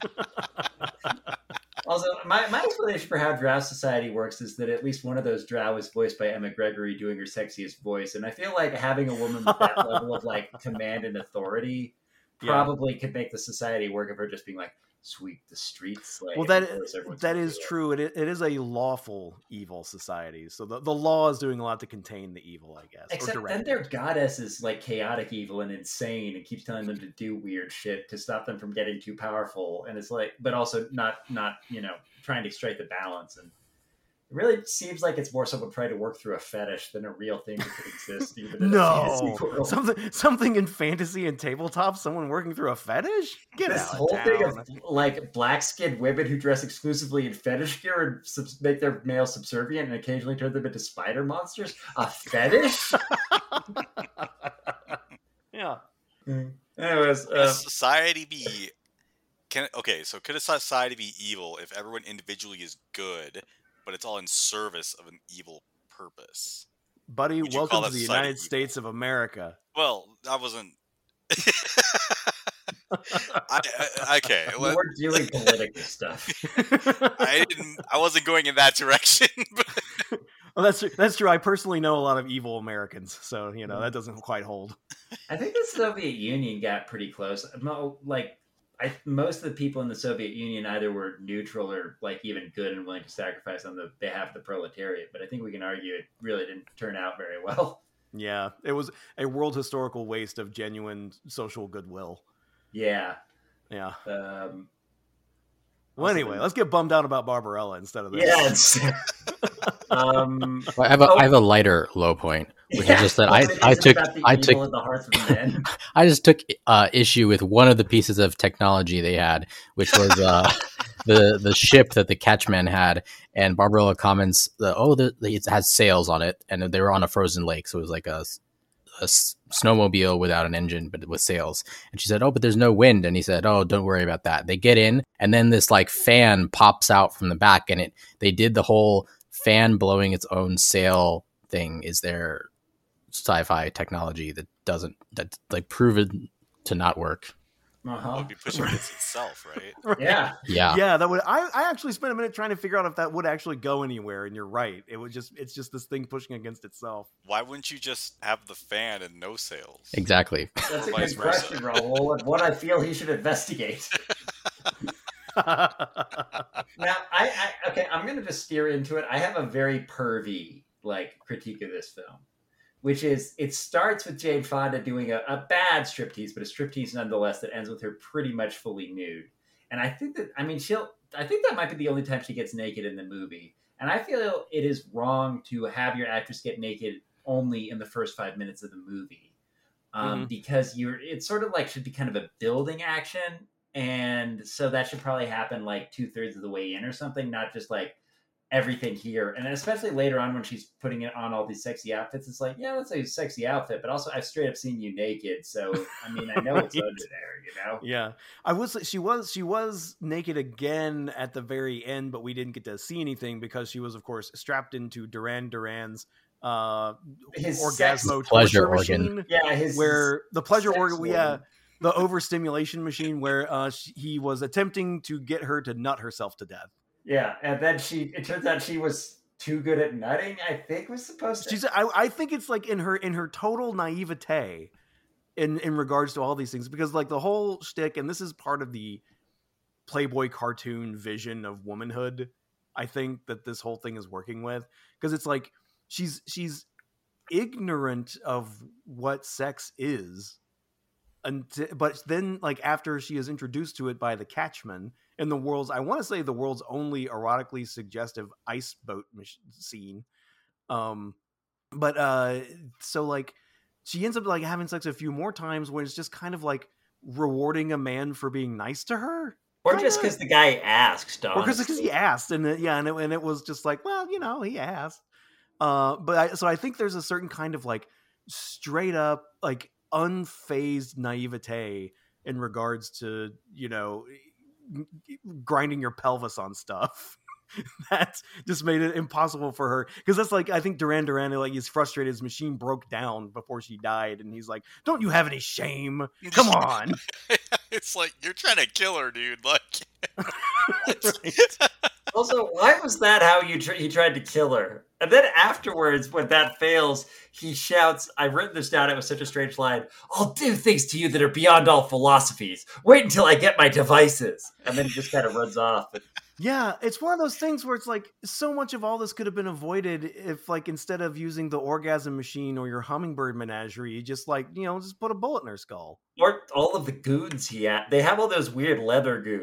Also, my, my explanation for how Drow Society works is that at least one of those Drow is voiced by Emma Gregory doing her sexiest voice. And I feel like having a woman with that level of like command and authority Yeah. probably could make the society work of her just being like, sweep the streets. Like, Well, that of course everyone's that gonna is do it. true. It i- it is a lawful evil society, so the, the law is doing a lot to contain the evil, I guess. or Except direct then their it. goddess is like chaotic evil and insane and keeps telling them to do weird shit to stop them from getting too powerful. And it's like, but also not, not, you know, trying to strike the balance. And It really seems like it's more someone trying to work through a fetish than a real thing that could exist. Even in a fantasy No, world. something something in fantasy and tabletop. Someone working through a fetish. Get This out whole of thing town. of like black-skinned women who dress exclusively in fetish gear and sub- make their male subservient and occasionally turn them into spider monsters. A fetish? Yeah. Anyways, Can uh, society be can okay? So could a society be evil if everyone individually is good, but it's all in service of an evil purpose? Buddy, Would you call welcome to that the society United evil? States of America. Well, I wasn't. I, I, okay, let- we're doing political stuff. I didn't. I wasn't going in that direction. But Well, that's that's true. I personally know a lot of evil Americans, so you know that doesn't quite hold. I think the Soviet Union got pretty close. Mo- Like, I, most of the people in the Soviet Union either were neutral or like even good and willing to sacrifice on the behalf of the proletariat. But I think we can argue it really didn't turn out very well. Yeah, it was a world historical waste of genuine social goodwill. Yeah. Yeah. Um, Well, Also anyway, the- let's get bummed out about Barbarella instead of this. yeah. It's, um, I have a, Oh. I have a lighter low point, which yeah, is just that I, is it- I is it took about the I evil took in the hearts of men. I just took uh, issue with one of the pieces of technology they had, which was uh, the the ship that the Catchman had. And Barbarella comments, that, "Oh, the, the, it has sails on it," and they were on a frozen lake, so it was like a, a s- snowmobile without an engine, but with sails. And she said, "Oh, but there's no wind." And he said, "Oh, don't worry about that." They get in, and then this like fan pops out from the back, and it they did the whole fan blowing its own sail thing. Is their sci-fi technology that doesn't that's like proven to not work. it Uh-huh. would be pushing against itself, right? Right. Yeah. Yeah. Yeah, that would. I, I actually spent a minute trying to figure out if that would actually go anywhere. And you're right. It would just. It's just this thing pushing against itself. Why wouldn't you just have the fan and no sails? Exactly. That's a Vice good versa. question, Raul, and one I feel he should investigate. Now, I, I okay, I'm gonna just steer into it. I have a very pervy like critique of this film, which is it starts with Jane Fonda doing a, a bad striptease, but a striptease nonetheless that ends with her pretty much fully nude. And I think that I mean she'll I think that might be the only time she gets naked in the movie. And I feel it is wrong to have your actress get naked only in the first five minutes of the movie. Um, Mhm. because you're it's sort of like should be kind of a building action. And so that should probably happen like two thirds of the way in or something, not just like everything here. And especially later on when she's putting it on all these sexy outfits, it's like, yeah, that's a sexy outfit, but also I've straight up seen you naked. So, I mean, I know what's Right. under there, you know? Yeah, I was. She was. She was naked again at the very end, but we didn't get to see anything because she was, of course, strapped into Duran Duran's uh, His sex- orgasmo Pleasure torture organ. machine, Yeah, his where the pleasure sex organ. Yeah, organ. the overstimulation machine, where uh, she, he was attempting to get her to nut herself to death. Yeah, and then she it turns out she was too good at nutting, I think was supposed to. She's. I, I think it's like in her in her total naivete in in regards to all these things, because like the whole shtick, and this is part of the Playboy cartoon vision of womanhood. I think that this whole thing is working with, because it's like she's she's ignorant of what sex is, and but then like after she is introduced to it by the Catchman in the world's, I want to say the world's only erotically suggestive ice boat mach- scene, um, but uh, so like she ends up like having sex a few more times where it's just kind of like rewarding a man for being nice to her. Or just because the guy asked, Or because honestly. he asked, and it, yeah, and it, and it was just like, well, you know, he asked. Uh, but I, so I think there's a certain kind of like straight up, like unfazed naivete in regards to, you know, grinding your pelvis on stuff. That just made it impossible for her, because that's like, I think Duran Duran, like, he's frustrated his machine broke down before she died, and he's like, don't you have any shame? Come on. It's like you're trying to kill her, dude. Like, Right. Also, why was that how you tr- he tried to kill her? And then afterwards, when that fails, he shouts, I've written this down, it was such a strange line, I'll do things to you that are beyond all philosophies. Wait until I get my devices. And then he just kind of runs off. And, Yeah, it's one of those things where it's like so much of all this could have been avoided if, like, instead of using the orgasm machine or your hummingbird menagerie, you just, like, you know, just put a bullet in her skull. or all of the goons he had. They have all those weird leather goons.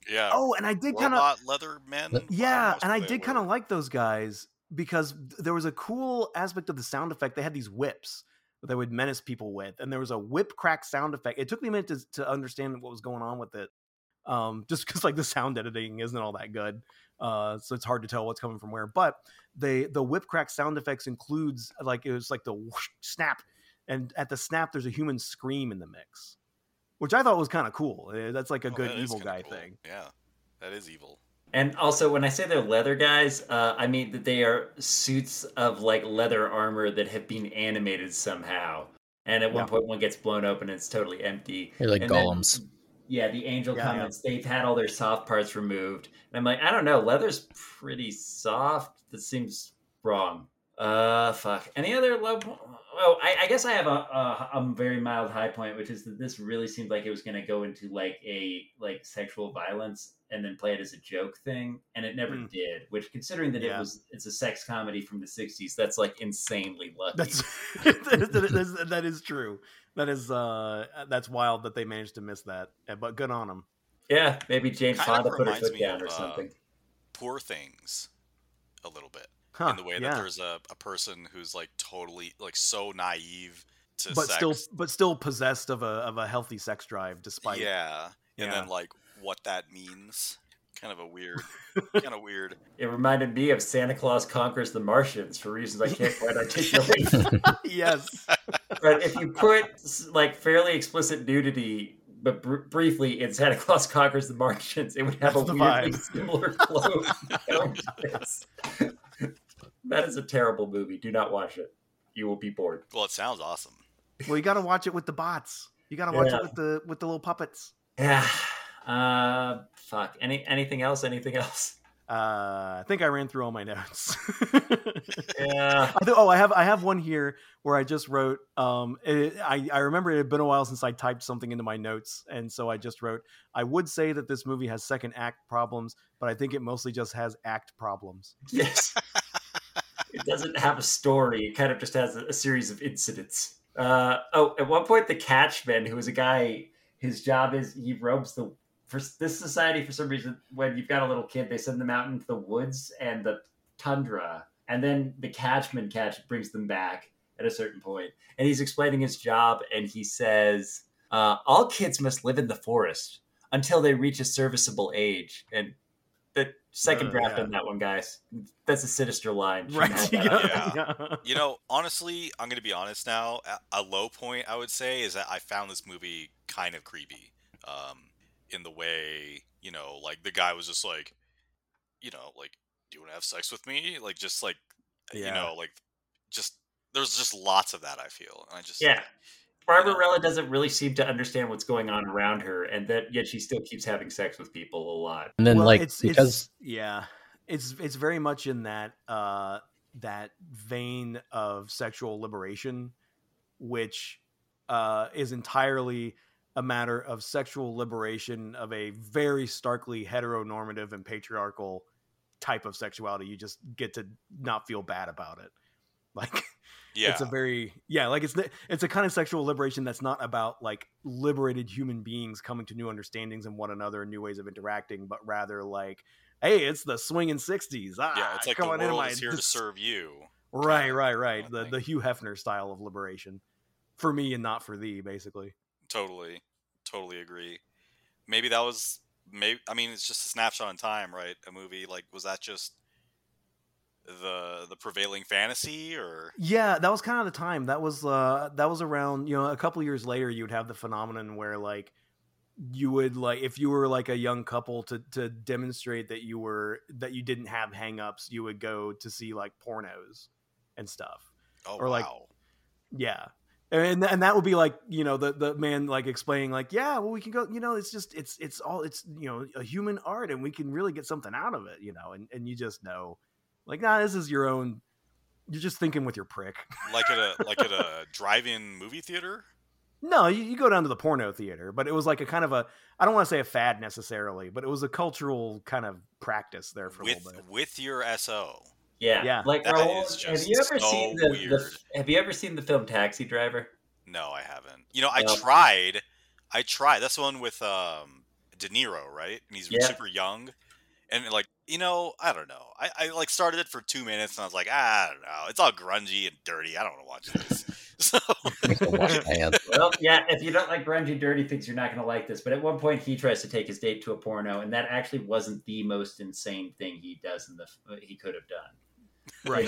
Yeah. Oh, and I did kind of Robot leather men. yeah, I and I did kind of like those guys because there was a cool aspect of the sound effect. They had these whips that they would menace people with, and there was a whip crack sound effect. It took me a minute to, to understand what was going on with it, um, just because like the sound editing isn't all that good, uh, so it's hard to tell what's coming from where. But they the whip crack sound effects includes like it was like the whoosh, snap, and at the snap there's a human scream in the mix, which I thought was kind of cool. That's like a Oh, good that is evil kinda guy cool. thing. Yeah, that is evil. And also, when I say they're leather guys, uh, I mean that they are suits of like leather armor that have been animated somehow. And at one Yeah. point, one gets blown open and it's totally empty. They're like And then- golems. yeah, the angel Yeah, comments they've had all their soft parts removed. And I'm like, I don't know, leather's pretty soft. That seems wrong. Uh, fuck. Any other low? Po- oh, I, I guess I have a, a a very mild high point, which is that this really seemed like it was going to go into like a like sexual violence and then play it as a joke thing, and it never Mm. did. Which, considering that Yeah. it was it's a sex comedy from the sixties, that's like insanely lucky. That's that is, that is true. That is uh that's wild that they managed to miss that. Uh, But good on them. Yeah, maybe Jane Kind Fonda of put her reminds foot me down of, or uh, something. Poor Things, a little bit. Huh, in the way that yeah. there's a, a person who's like totally like so naive to but sex. still but still possessed of a of a healthy sex drive despite yeah. And Yeah. then like what that means. Kind of a weird kind of weird. It reminded me of Santa Claus Conquers the Martians for reasons I can't quite articulate. yes. But if you put like fairly explicit nudity, but br- briefly in Santa Claus Conquers the Martians, it would have That's a the weirdly vibe. similar close. That is a terrible movie. Do not watch it. You will be bored. Well, it sounds awesome. Well, you got to watch it with the bots. You got to watch Yeah. it with the with the little puppets. Yeah. Uh, fuck. Any anything else? Anything else? Uh, I think I ran through all my notes. Yeah. I th- oh, I have I have one here where I just wrote. Um, it, I I remember it had been a while since I typed something into my notes, and so I just wrote. I would say that this movie has second act problems, but I think it mostly just has act problems. Yes. It doesn't have a story. It kind of just has a, a series of incidents. Uh, oh, at one point, the Catchman, who is a guy, his job is he robes the. For this society, for some reason, when you've got a little kid, they send them out into the woods and the tundra, and then the Catchman catch brings them back at a certain point. And he's explaining his job, and he says, uh, "All kids must live in the forest until they reach a serviceable age." And the second Uh, draft yeah. on that one, guys. That's a sinister line. Shouldn't Right? have You that on know? there. Yeah. You know, honestly, I'm going to be honest now. A, a low point I would say is that I found this movie kind of creepy. Um in the way, you know, like the guy was just like, you know, like, do you want to have sex with me? Like, just like, you Yeah. know, like, just there's just lots of that. I feel, and I just Yeah. Barbarella doesn't really seem to understand what's going on around her, and that yet she still keeps having sex with people a lot. And then Well, like it's, because it's yeah, it's it's very much in that uh that vein of sexual liberation, which uh is entirely a matter of sexual liberation of a very starkly heteronormative and patriarchal type of sexuality. You just get to not feel bad about it. Like yeah, it's a very yeah like it's it's a kind of sexual liberation that's not about like liberated human beings coming to new understandings and one another and new ways of interacting, but rather like, hey, it's the swinging sixties. Ah, yeah. It's like come the on into world my is here to serve you. right right right of the thing. the Hugh Hefner style of liberation for me and not for thee, basically. Totally, totally agree. Maybe that was maybe. I mean, it's just a snapshot in time, right? A movie like was that just the the prevailing fantasy, or Yeah, that was kind of the time. That was uh that was around, you know, a couple years later you'd have the phenomenon where like you would like if you were like a young couple to to demonstrate that you were that you didn't have hangups, you would go to see like pornos and stuff. oh or, like, wow, Yeah. And and that would be like, you know, the the man like explaining like, yeah, well we can go, you know, it's just it's it's all it's, you know, a human art and we can really get something out of it, you know. And and you just know like, nah, this is your own, you're just thinking with your prick. like at a like at a drive-in movie theater. No, you, you go down to the porno theater, but it was like a kind of a, I don't want to say a fad necessarily, but it was a cultural kind of practice there for a with little bit. with your S O. Yeah, Yeah. Like, That Raoul, is have just you ever so seen the, the weird. Have you ever seen the film Taxi Driver? No, I haven't. You know, I Well- tried. I tried. That's the one with um, De Niro, right? And he's Yeah. super young. And like, you know, I don't know. I, I like started it for two minutes and I was like, ah, I don't know. It's all grungy and dirty. I don't want to watch this. So Well, yeah, if you don't like grungy, dirty things, you're not going to like this. But at one point, he tries to take his date to a porno, and that actually wasn't the most insane thing he does in the he could have done. Right.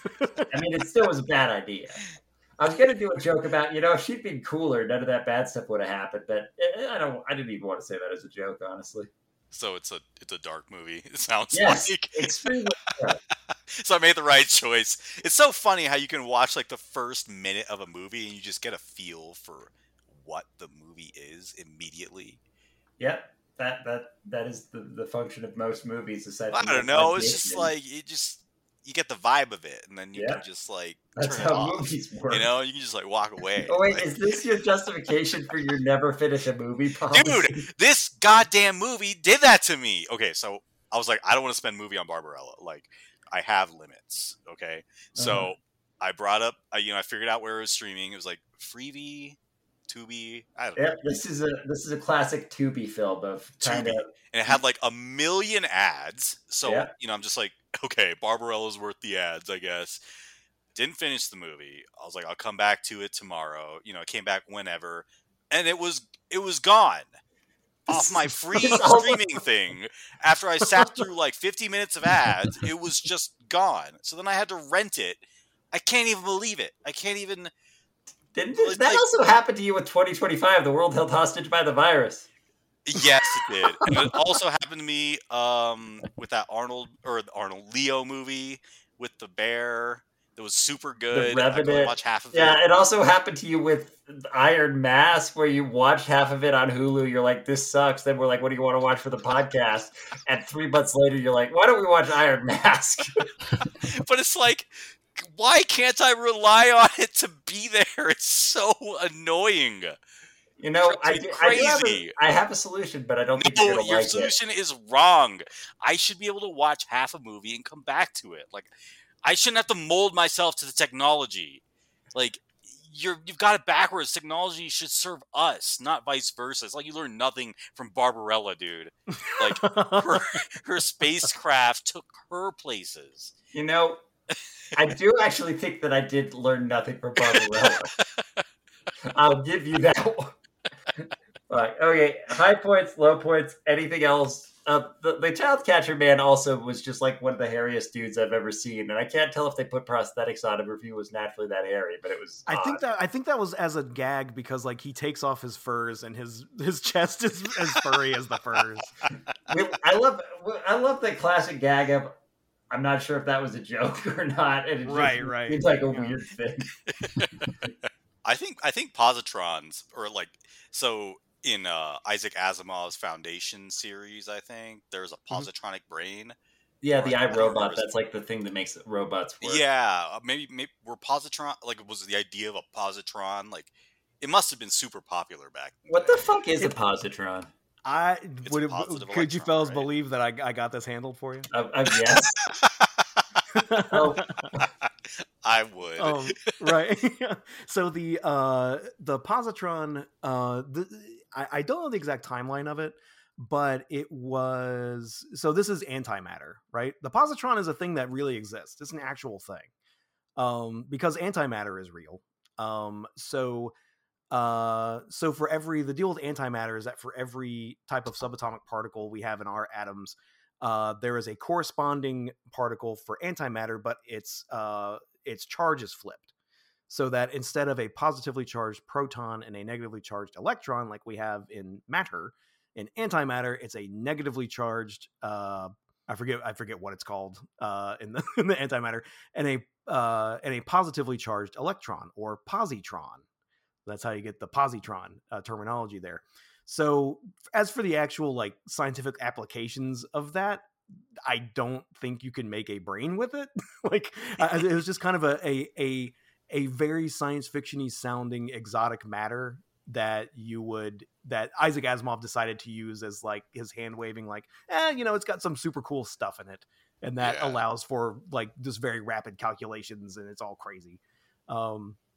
I mean, it still was a bad idea. I was going to do a joke about, you know, if she'd been cooler, none of that bad stuff would have happened. But I don't. I didn't even want to say that as a joke, honestly. So it's a it's a dark movie. It sounds Yes, like extremely dark. So I made the right choice. It's so funny how you can watch like the first minute of a movie and you just get a feel for what the movie is immediately. Yep, that that that is the, the function of most movies. Aside I from don't know. It's just like you just you get the vibe of it, and then you Yeah. can just like That's turn it how off. movies work. You know, you can just like walk away. Oh wait, Like, is this your justification for your never finish a movie policy? dude, this goddamn movie did that to me. Okay, so I was like, I don't want to spend movie on Barbarella. Like, I have limits. Okay, so Uh-huh. I brought up, I, you know, I figured out where it was streaming. It was like Freevee, Tubi. I don't know. Yep, this is a this is a classic Tubi film of kind Tubi. of And it had like a million ads. So, Yeah. you know, I'm just like, okay, Barbarella's worth the ads, I guess. Didn't finish the movie. I was like, I'll come back to it tomorrow. You know, it came back whenever. And it was it was gone off my free It's almost- streaming thing. After I sat through like fifty minutes of ads, it was just gone. So then I had to rent it. I can't even believe it. I can't even Didn't It's it, that like- also happen to you with twenty twenty-five, the world held hostage by the virus? Yes, it did. And it also happened to me um, with that Arnold or the Arnold Leo movie with the bear that was super good. I could Revenant. watch half of Yeah, it. it also happened to you with Iron Mask, where you watched half of it on Hulu. You're like, this sucks. Then we're like, what do you want to watch for the podcast? And three months later, you're like, why don't we watch Iron Mask? But it's like, why can't I rely on it to be there? It's so annoying. You know, I, It's do- I, do have crazy. a, I have a solution, but I don't think No, you're going to your like it. solution is wrong. I should be able to watch half a movie and come back to it. Like, I shouldn't have to mold myself to the technology. Like, you're you've got it backwards. Technology should serve us, not vice versa. It's like you learn nothing from Barbarella, dude. Like her, her spacecraft took her places. You know, I do actually think that I did learn nothing from Barbarella. I'll give you that one. Right, okay, high points, low points, anything else? Uh, the, the Child Catcher Man also was just like one of the hairiest dudes I've ever seen, and I can't tell if they put prosthetics on him or if he was naturally that hairy, but it was. I think odd. that I think that was as a gag because like he takes off his furs and his his chest is as furry as the furs. We- I love, I love the classic gag of. I'm not sure if that was a joke or not. And it just Right, right. seems like a Yeah. weird thing. I think I think positrons or like so in uh, Isaac Asimov's Foundation series. I think there's a Mhm. positronic brain. Yeah, the I don't iRobot. remember. That's like the thing that makes robots work. Yeah, uh, maybe maybe were positron like was the idea of a positron like it must have been super popular back. in What day. the fuck is a positron? I It's would a it, positive could you electron, fellas right? believe that I, I got this handled for you? Uh, uh, yes. Oh. I would. um, right. So the uh, the positron, uh, the, I, I don't know the exact timeline of it, but it was so. This is antimatter, right? The positron is a thing that really exists. It's an actual thing, um, because antimatter is real. Um, so. Uh, so for every the deal with antimatter is that for every type of subatomic particle we have in our atoms, uh, there is a corresponding particle for antimatter, but its uh, its charge is flipped, so that instead of a positively charged proton and a negatively charged electron like we have in matter, in antimatter it's a negatively charged. Uh, I forget I forget what it's called uh, in the in the antimatter, and a uh, and a positively charged electron or positron. That's how you get the positron uh, terminology there. So as for the actual like scientific applications of that, I don't think you can make a brain with it. Like uh, it was just kind of a, a, a, a very science fiction-y sounding exotic matter that you would, that Isaac Asimov decided to use as like his hand waving, like, eh, you know, it's got some super cool stuff in it. And that Yeah. allows for like just very rapid calculations and it's all crazy. Um,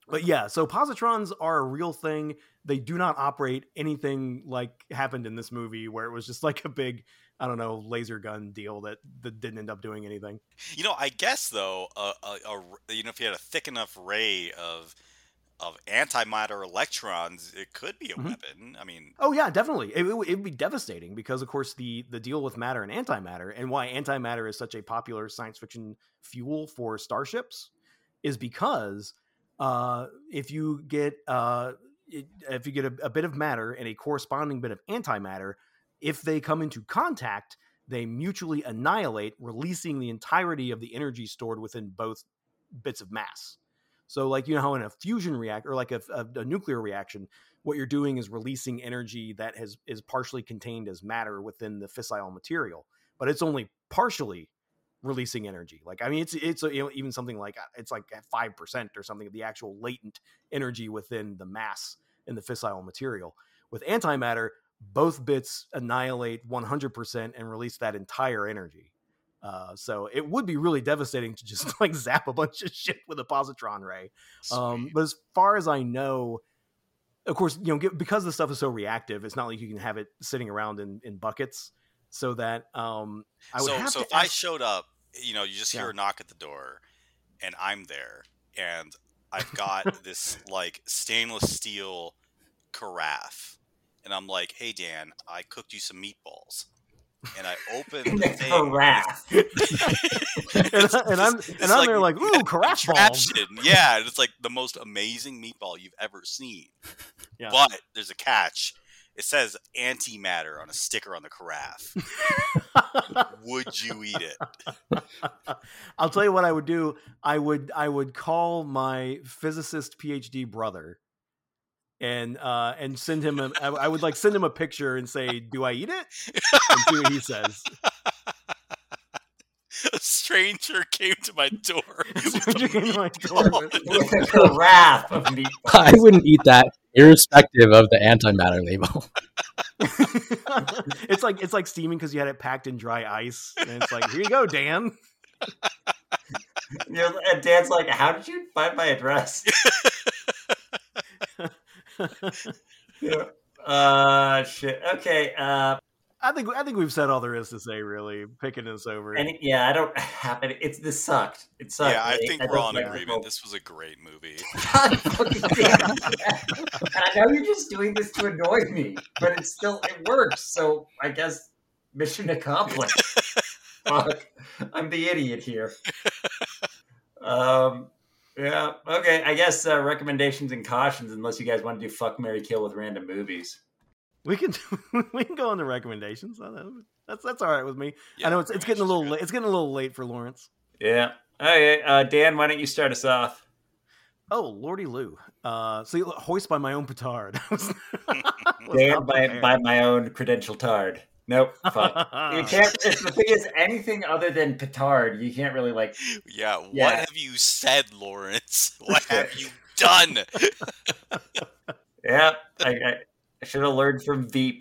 But yeah, so positrons are a real thing. They do not operate anything like happened in this movie where it was just like a big, I don't know, laser gun deal that, that didn't end up doing anything. You know, I guess though, a, a, a you know, if you had a thick enough ray of of antimatter electrons, it could be a Mhm. weapon. I mean, Oh yeah, definitely. It, it would it'd be devastating because, of course, the the deal with matter and antimatter, and why antimatter is such a popular science fiction fuel for starships, is because uh, if you get uh, it, if you get a, a bit of matter and a corresponding bit of antimatter, if they come into contact, they mutually annihilate, releasing the entirety of the energy stored within both bits of mass. So, like, you know how in a fusion reactor, or like a, a, a nuclear reaction, what you're doing is releasing energy that has is partially contained as matter within the fissile material, but it's only partially releasing energy. Like, I mean, it's it's you know, even something like it's like at five percent or something of the actual latent energy within the mass in the fissile material. With antimatter, both bits annihilate one hundred percent and release that entire energy. Uh, so it would be really devastating to just like zap a bunch of shit with a positron ray. Um, sweet. but as far as I know, of course, you know, because the stuff is so reactive, it's not like you can have it sitting around in, in buckets. So that um, I would so have so to if I ask- showed up, you know, you just hear Yeah. a knock at the door, and I'm there, and I've got this like stainless steel carafe, and I'm like, "Hey Dan, I cooked you some meatballs," and I open In the the thing. and carafe. it's- and, and I'm it's- and it's I'm like there like, ooh, carafe balls. contraption. Yeah, and it's like the most amazing meatball you've ever seen. Yeah. But there's a catch. It says antimatter on a sticker on the carafe. Would you eat it? I'll tell you what I would do. I would I would call my physicist PhD brother and uh and send him a I I would like send him a picture and say, do I eat it? And see what he says. A stranger came to my door. Stranger came to my door. With a carafe of meatballs. I wouldn't eat that, irrespective of the antimatter label. It's like it's like steaming because you had it packed in dry ice, and it's like, here you go, Dan. You know, and Dan's like, how did you find my address? Yeah. Uh, shit. Okay. Uh, I think I think we've said all there is to say. Really, picking this over. and yeah, I don't have it. It's this sucked. It sucked. Yeah, I right? think I we're don't all in like agreement. this This was a great movie. whole- God fucking damn it. And I know you're just doing this to annoy me, but it's still it works. So I guess mission accomplished. Fuck, I'm the idiot here. Um. Yeah. Okay. I guess uh, recommendations and cautions, unless you guys want to do fuck, marry, kill with random movies. We can we can go on the recommendations. That's that's all right with me. Yeah, I know it's it's getting a little recommendations are late. It's getting a little late for Lawrence. Yeah. Okay. Uh, Dan, why don't you start us off? Oh, Lordy Lou. Uh, see, look, hoist by my own petard. Was Dan, not by, prepared. by my own credential tard. Nope. Fuck. You can't. It's, the thing is, anything other than petard, you can't really like. good. Yeah, what Yeah. have you said, Lawrence? What have you done? Yeah, I, I, I should have learned from Veep.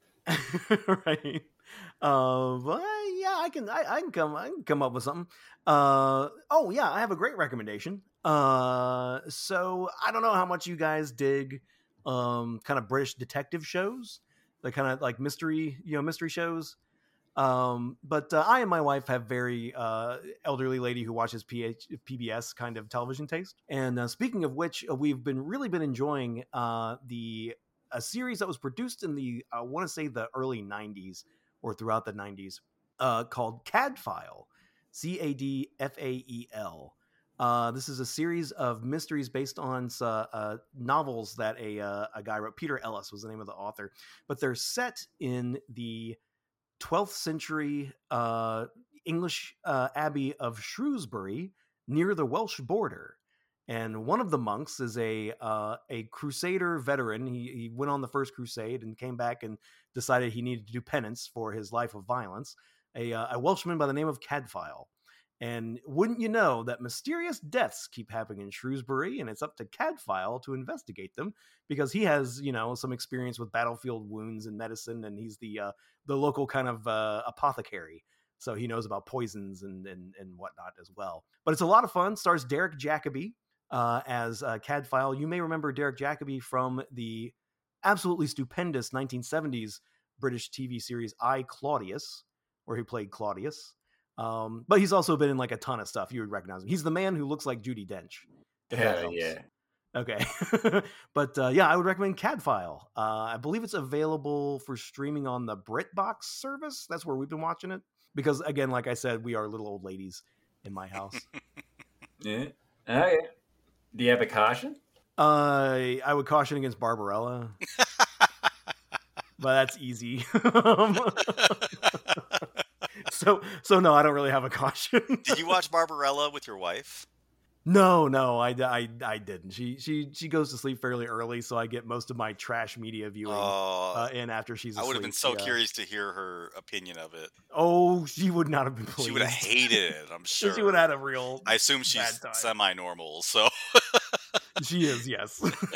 Right. Uh, but yeah, I can I, I can come I can come up with something. Uh, oh yeah, I have a great recommendation. Uh, so I don't know how much you guys dig um kind of British detective shows, the kind of like mystery you know mystery shows. Um, but uh, I and my wife have very uh, elderly lady who watches P H, P B S kind of television taste. And uh, speaking of which, uh, we've been really been enjoying uh, the a series that was produced in the I want to say the early nineties or throughout the nineties uh, called Cadfael, C A D F A E L. Uh, this is a series of mysteries based on uh, uh, novels that a uh, a guy wrote. Peter Ellis was the name of the author, but they're set in the twelfth century uh, English uh, abbey of Shrewsbury near the Welsh border. And one of the monks is a uh, a crusader veteran. He, he went on the first crusade and came back and decided he needed to do penance for his life of violence. A, uh, a Welshman by the name of Cadfael. And wouldn't you know that mysterious deaths keep happening in Shrewsbury, and it's up to Cadfael to investigate them because he has, you know, some experience with battlefield wounds and medicine, and he's the uh, the local kind of uh, apothecary, so he knows about poisons and, and and whatnot as well. But it's a lot of fun. Stars Derek Jacobi, uh, as uh, Cadfael. You may remember Derek Jacobi from the absolutely stupendous nineteen seventies British T V series I, Claudius, where he played Claudius. Um, but he's also been in like a ton of stuff. You would recognize him. He's the man who looks like Judi Dench. Hell yeah. Okay. But uh, yeah, I would recommend Cadfael. Uh, I believe it's available for streaming on the BritBox service. That's where we've been watching it. Because again, like I said, we are little old ladies in my house. Yeah. Okay. Do you have a caution? Uh, I would caution against Barbarella. But that's easy. so, so no, I don't really have a caution. Did you watch Barbarella with your wife? No, no, I, I, I didn't. She she she goes to sleep fairly early, so I get most of my trash media viewing Oh, uh, in after she's asleep. I would have been so yeah. curious to hear her opinion of it. Oh, she would not have been pleased. She would have hated it, I'm sure. She would have had a real I assume she's bad time. semi-normal, so She is, yes.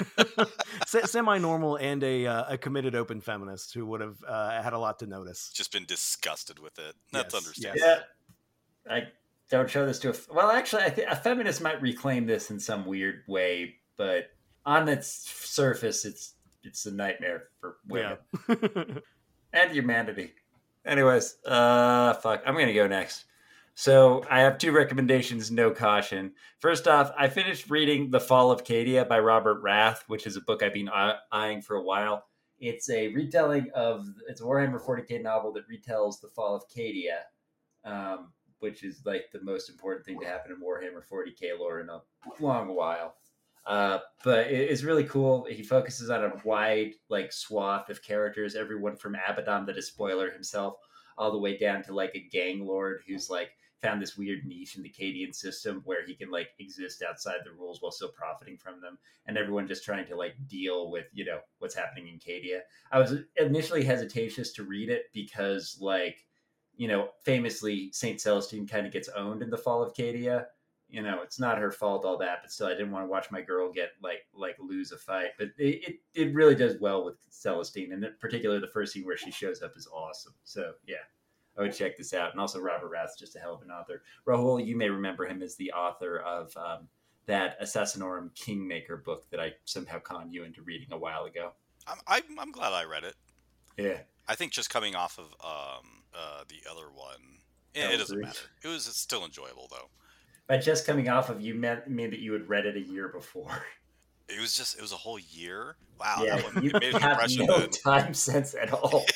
Se- semi-normal and a uh, a committed open feminist who would have uh, had a lot to notice. just been disgusted with it. That's Yes, understandable. yes. Yeah. I don't show this to a. Well, actually, I think a feminist might reclaim this in some weird way, but on its surface, it's it's a nightmare for women Yeah. and humanity. Anyways, uh, fuck, I'm gonna go next. So I have two recommendations, no caution. First off, I finished reading The Fall of Cadia by Robert Rath, which is a book I've been eye- eyeing for a while. It's a retelling of, it's a Warhammer forty K novel that retells the fall of Cadia, um, which is like the most important thing to happen in Warhammer forty K lore in a long while. Uh, but it, it's really cool. He focuses on a wide like swath of characters, everyone from Abaddon the Despoiler himself, all the way down to like a gang lord who's like found this weird niche in the Cadian system where he can like exist outside the rules while still profiting from them, and everyone just trying to like deal with, you know, what's happening in Cadia. I was initially hesitatious to read it because, like, you know, famously Saint Celestine kind of gets owned in the Fall of Cadia. You know, it's not her fault, all that, but still, I didn't want to watch my girl get like like lose a fight. But it it, it really does well with Celestine, and in particular, the first scene where she shows up is awesome. So yeah, I would check this out. And also, Robert Rath's just a hell of an author. Rahul, you may remember him as the author of um, that Assassinorum Kingmaker book that I somehow conned you into reading a while ago. I'm, I'm I'm glad I read it. Yeah. I think just coming off of um uh the other one, it, it Hell's doesn't Reach. matter. It was it's still enjoyable though. By just coming off of, you meant mean that you had read it a year before. It was just it was a whole year. Wow, Yeah, that one you it made an have impression. no Then. time sense at all.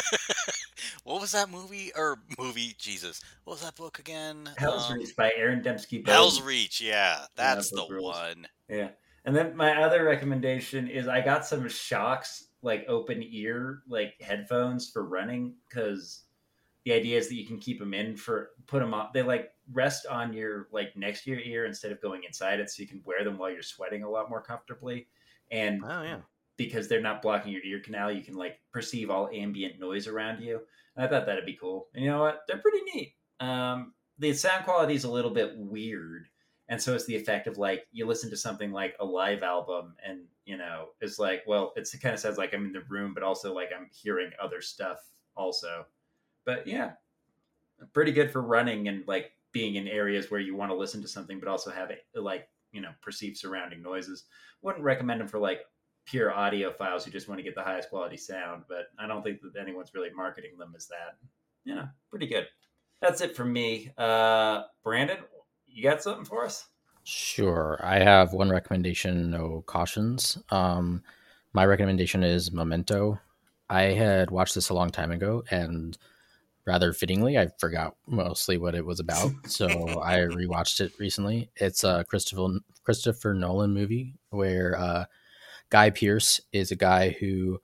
What was that movie or movie? Jesus, what was that book again? Hell's Um, Reach by Aaron Dembski. Hell's Reach. Yeah, that's that the book rules. one. Yeah. And then my other recommendation is I got some Shocks, like open ear, like headphones for running, because the idea is that you can keep them in for, put them on, they like rest on your, like next to your ear instead of going inside it, so you can wear them while you're sweating a lot more comfortably. And Oh, yeah. because they're not blocking your ear canal, you can like perceive all ambient noise around you. And I thought that'd be cool. And you know what? They're pretty neat. Um, the sound quality is a little bit weird. And so it's the effect of like, you listen to something like a live album and, you know, it's like, well, it's, it kind of sounds like I'm in the room, but also like I'm hearing other stuff also. But yeah, pretty good for running and like being in areas where you want to listen to something, but also have it like, you know, perceive surrounding noises. Wouldn't recommend them for like pure audio files who just want to get the highest quality sound, but I don't think that anyone's really marketing them as that. You know, pretty good. That's it for me. Uh, Brandon, you got something for us? Sure. I have one recommendation, no cautions. Um, my recommendation is Memento. I had watched this a long time ago, and rather fittingly, I forgot mostly what it was about. So I rewatched it recently. It's a Christopher Christopher Nolan movie where uh, Guy Pearce is a guy who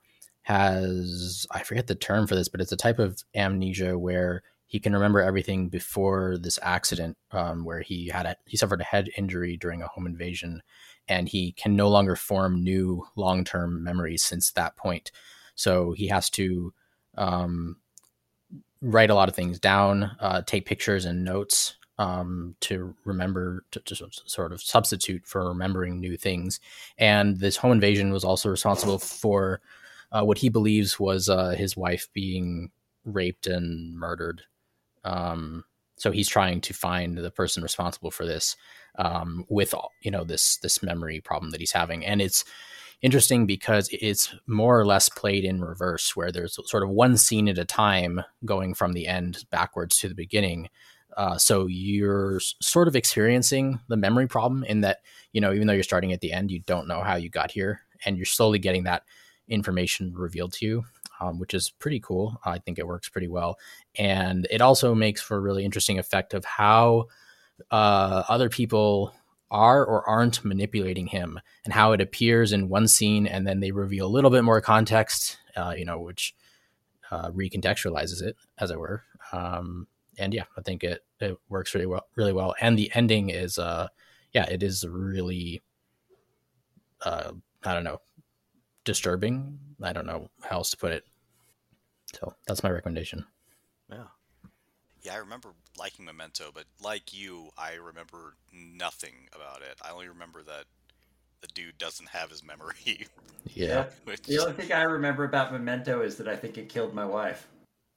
has, I forget the term for this, but it's a type of amnesia where he can remember everything before this accident, um, where he had a, he suffered a head injury during a home invasion, and he can no longer form new long-term memories since that point. So he has to um, write a lot of things down, uh, take pictures and notes um, to remember, to, to sort of substitute for remembering new things. And this home invasion was also responsible for uh, what he believes was uh, his wife being raped and murdered. Um, so he's trying to find the person responsible for this, um, with all, you know, this this memory problem that he's having. And it's interesting because it's more or less played in reverse, where there's sort of one scene at a time going from the end backwards to the beginning. Uh, so you're sort of experiencing the memory problem in that, you know, even though you're starting at the end, you don't know how you got here, and you're slowly getting that information revealed to you, um, which is pretty cool. I think it works pretty well. And it also makes for a really interesting effect of how uh, other people are or aren't manipulating him, and how it appears in one scene and then they reveal a little bit more context, uh, you know, which uh, recontextualizes it, as it were. Um, and yeah, I think it, it works really well, really well. And the ending is, uh, yeah, it is really, uh, I don't know, disturbing. I don't know how else to put it. So that's my recommendation. Yeah. Yeah, I remember liking Memento, but like you, I remember nothing about it. I only remember that the dude doesn't have his memory. Yeah. Which... The only thing I remember about Memento is that I think it killed my wife.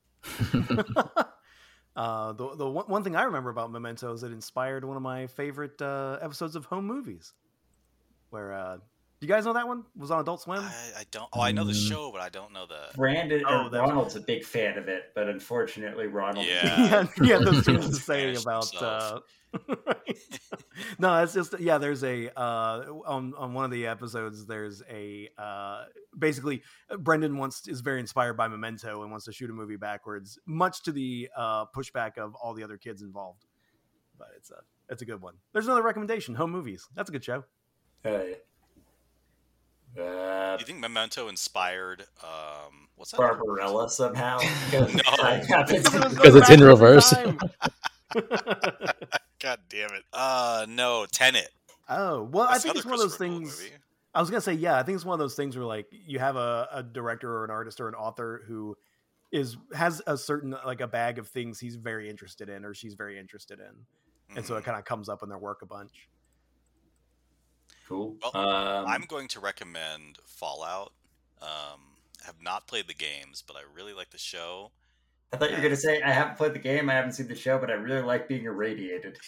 uh, the the one, one thing I remember about Memento is it inspired one of my favorite uh, episodes of Home Movies, where uh, do you guys know that one? It was on Adult Swim. I, I don't. Oh, I know the show, but I don't know the. Brandon Oh, and that was- Ronald's a big fan of it, but unfortunately, Ronald. Yeah. yeah, he had those things to He say vanished about. himself. Uh, right. No, it's just yeah. There's a uh, on on one of the episodes. There's a uh, basically Brendan wants is very inspired by Memento and wants to shoot a movie backwards, much to the uh, pushback of all the other kids involved. But it's a it's a good one. There's another recommendation: Home Movies. That's a good show. Hey. Uh, Do you think Memento inspired? Um, what's that? Barbarella somehow? No. Because it's in reverse. God damn it! Uh, no, Tenet. Oh well, That's I think another it's one of those Christopher Nolan things. movie. I was gonna say, yeah, I think it's one of those things where like you have a, a director or an artist or an author who is has a certain like a bag of things he's very interested in or she's very interested in, and so it Mhm. kind of comes up in their work a bunch. Cool. Well, um, I'm going to recommend Fallout. Um, I have not played the games, but I really like the show. I thought you were going to say, I haven't played the game, I haven't seen the show, but I really like being irradiated.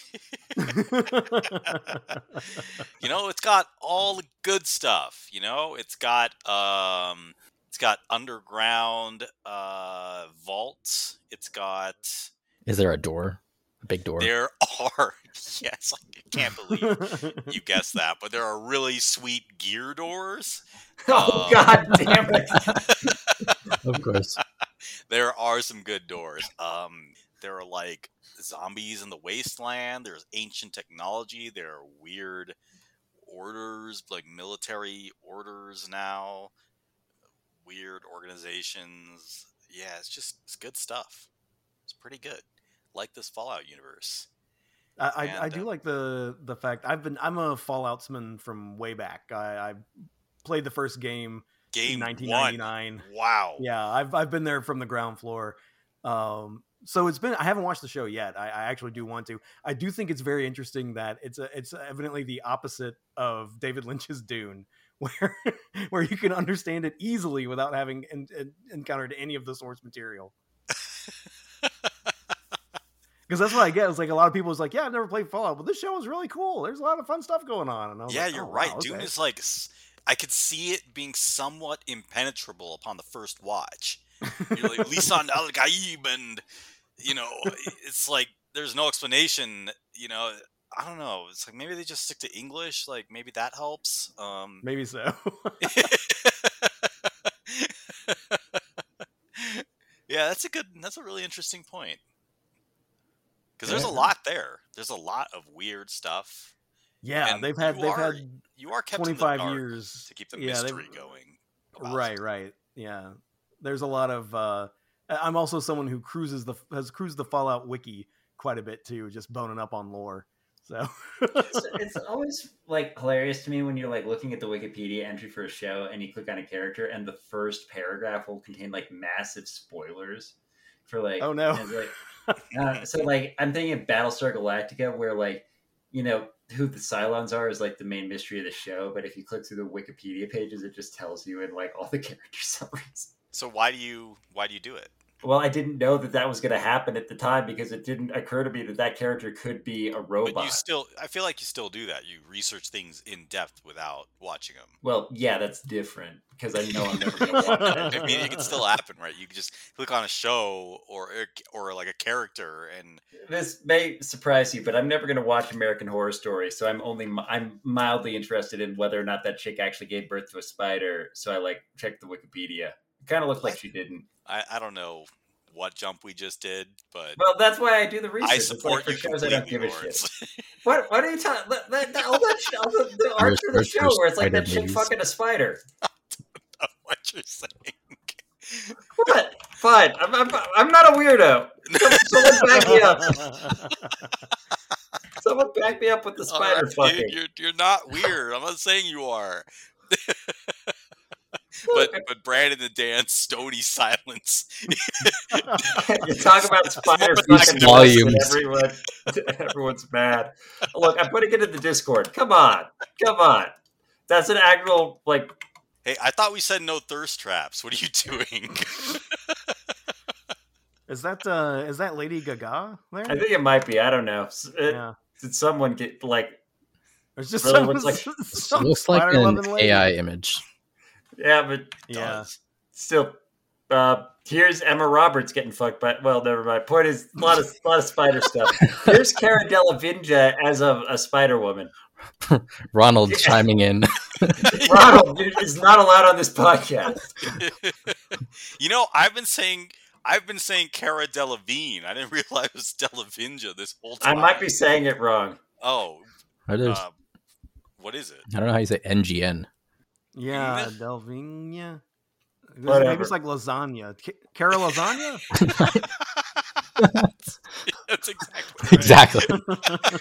You know, it's got all the good stuff. You know, it's got um, it's got underground uh vaults. It's got Is there a door? A big door? there are yes, I can't believe you guessed that, but there are really sweet gear doors. Oh, Um, God damn it. Of course. There are some good doors. Um, there are like zombies in the wasteland. There's ancient technology. There are weird orders, like military orders now. Weird organizations. Yeah, it's just it's good stuff. It's pretty good. Like this Fallout universe. I, I, I And, do uh, like the the fact I've been I'm a Falloutsman from way back. I, I played the first game in Game nineteen one. ninety-nine. Wow. Yeah, I've I've been there from the ground floor. Um, so it's been I haven't watched the show yet. I, I actually do want to. I do think it's very interesting that it's a, it's evidently the opposite of David Lynch's Dune, where where you can understand it easily without having en- en- encountered any of the source material. Because that's what I get. It's like a lot of people is like, yeah, I've never played Fallout, but this show is really cool. There's a lot of fun stuff going on. And I was Yeah, like, you're oh, right. wow, Dune okay. is like s- I could see it being somewhat impenetrable upon the first watch. You're like Lisan Al Gaib, and you know, it's like there's no explanation. You know, I don't know. It's like maybe they just stick to English. Like maybe that helps. Um, Maybe so. yeah, that's a good. That's a really interesting point. Because there's a Yeah. lot there. There's a lot of weird stuff. Yeah, And they've had you they've are- had You are kept in the twenty-five dark years to keep the yeah, they've- mystery going. about Right, it. right. Yeah. There's a lot of uh I'm also someone who cruises the has cruised the Fallout wiki quite a bit too, just boning up on lore. So it's, it's always like hilarious to me when you're like looking at the Wikipedia entry for a show and you click on a character and the first paragraph will contain like massive spoilers for like Oh, no. and it's like uh, so like I'm thinking of Battlestar Galactica where like you know who the Cylons are is like the main mystery of the show, but if you click through the Wikipedia pages it just tells you in like all the character summaries. So why do you why do you do it? Well, I didn't know that that was going to happen at the time because it didn't occur to me that that character could be a robot. But you still, I feel like you still do that. You research things in depth without watching them. Well, yeah, that's different because I know I'm never going to watch it. I mean, it can still happen, right? You can just click on a show or or like a character, and this may surprise you, but I'm never going to watch American Horror Story, so I'm only I'm mildly interested in whether or not that chick actually gave birth to a spider. So I like checked the Wikipedia. It kind of looked like she didn't. I, I don't know what jump we just did, but well, that's why I do the research. I support like you shows I don't give a Lawrence. shit. What? What are you talking? All that show, the, the arc of the show where it's like that chick fucking a spider. I don't know what you're saying. What? Fine. I'm, I'm, I'm not a weirdo. Someone back me up. Someone back me up with the spider right, fucking. Dude, you're, you're not weird. I'm not saying you are. But but Brandon and Dan's stony silence. You talk about spider fucking volumes. Everyone, everyone's mad. Look, I'm putting it in the Discord. Come on, come on. That's an actual like. Hey, I thought we said no thirst traps. What are you doing? Is that uh is that Lady Gaga there? I think it might be. I don't know. It, yeah. Did someone get like? There's just really some, looks like some It looks like spider-loving an lady. A I image. Yeah, but Yeah. still. Uh, here's Emma Roberts getting fucked by. Well, never mind. Point is, a lot of a lot of spider stuff. Here's Cara Delevingne as a, a Spider Woman. Ronald Yeah. chiming in. Ronald is not allowed on this podcast. You know, I've been saying I've been saying Cara Delevingne. I didn't realize it was Delevingne this whole I time. might be saying it wrong. Oh, What is, uh, what is it? I don't know how you say N G N. Yeah, Delvinia. Whatever. Maybe it's like lasagna. Ca- Cara lasagna? That's exactly Exactly.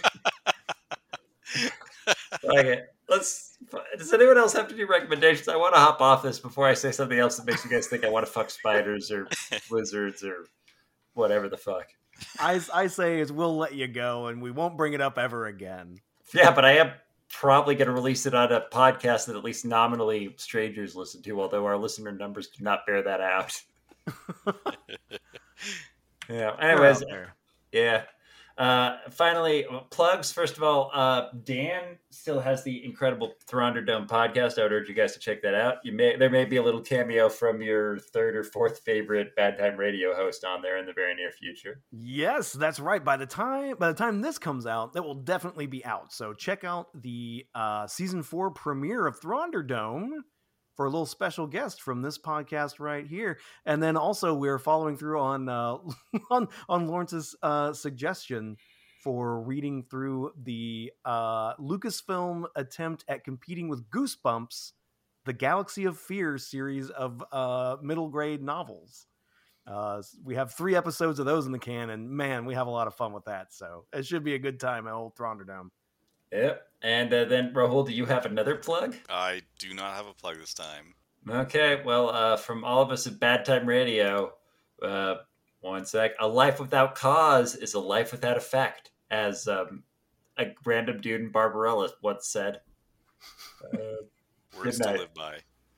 Okay, let's. Does anyone else have to do recommendations? I want to hop off this before I say something else that makes you guys think I want to fuck spiders or lizards or whatever the fuck. I, I say is we'll let you go and we won't bring it up ever again. Yeah, but I am probably going to release it on a podcast that at least nominally strangers listen to, although our listener numbers do not bear that out. Yeah. Anyways, yeah. Uh, finally, plugs. First of all, uh, Dan still has the incredible Thunderdome podcast. I would urge you guys to check that out. You may there may be a little cameo from your third or fourth favorite Bad Time Radio host on there in the very near future. Yes, that's right. By the time by the time this comes out, that will definitely be out. So check out the uh, season four premiere of Thunderdome for a little special guest from this podcast right here. And then also we're following through on uh, on, on Lawrence's uh, suggestion for reading through the uh, Lucasfilm attempt at competing with Goosebumps, the Galaxy of Fear series of uh, middle grade novels. Uh, we have three episodes of those in the can, and man, we have a lot of fun with that. So it should be a good time at Old Thunderdome. Yep. And uh, then, Rahul, do you have another plug? I do not have a plug this time. Okay. Well, uh, from all of us at Bad Time Radio, uh, one sec. A life without cause is a life without effect, as um, a random dude in Barbarella once said. Uh, Words Good to night. live by.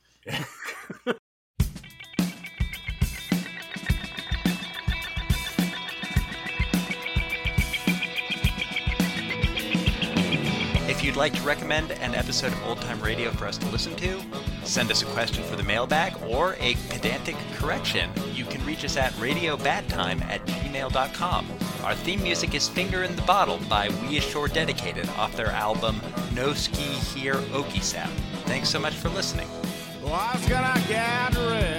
If you'd like to recommend an episode of Old Time Radio for us to listen to, send us a question for the mailbag or a pedantic correction, you can reach us at radiobadtime at gmail dot com. Our theme music is Finger in the Bottle by We Ashore Dedicated off their album No Ski Here Okie Sap. Thanks so much for listening. Life's gonna get real.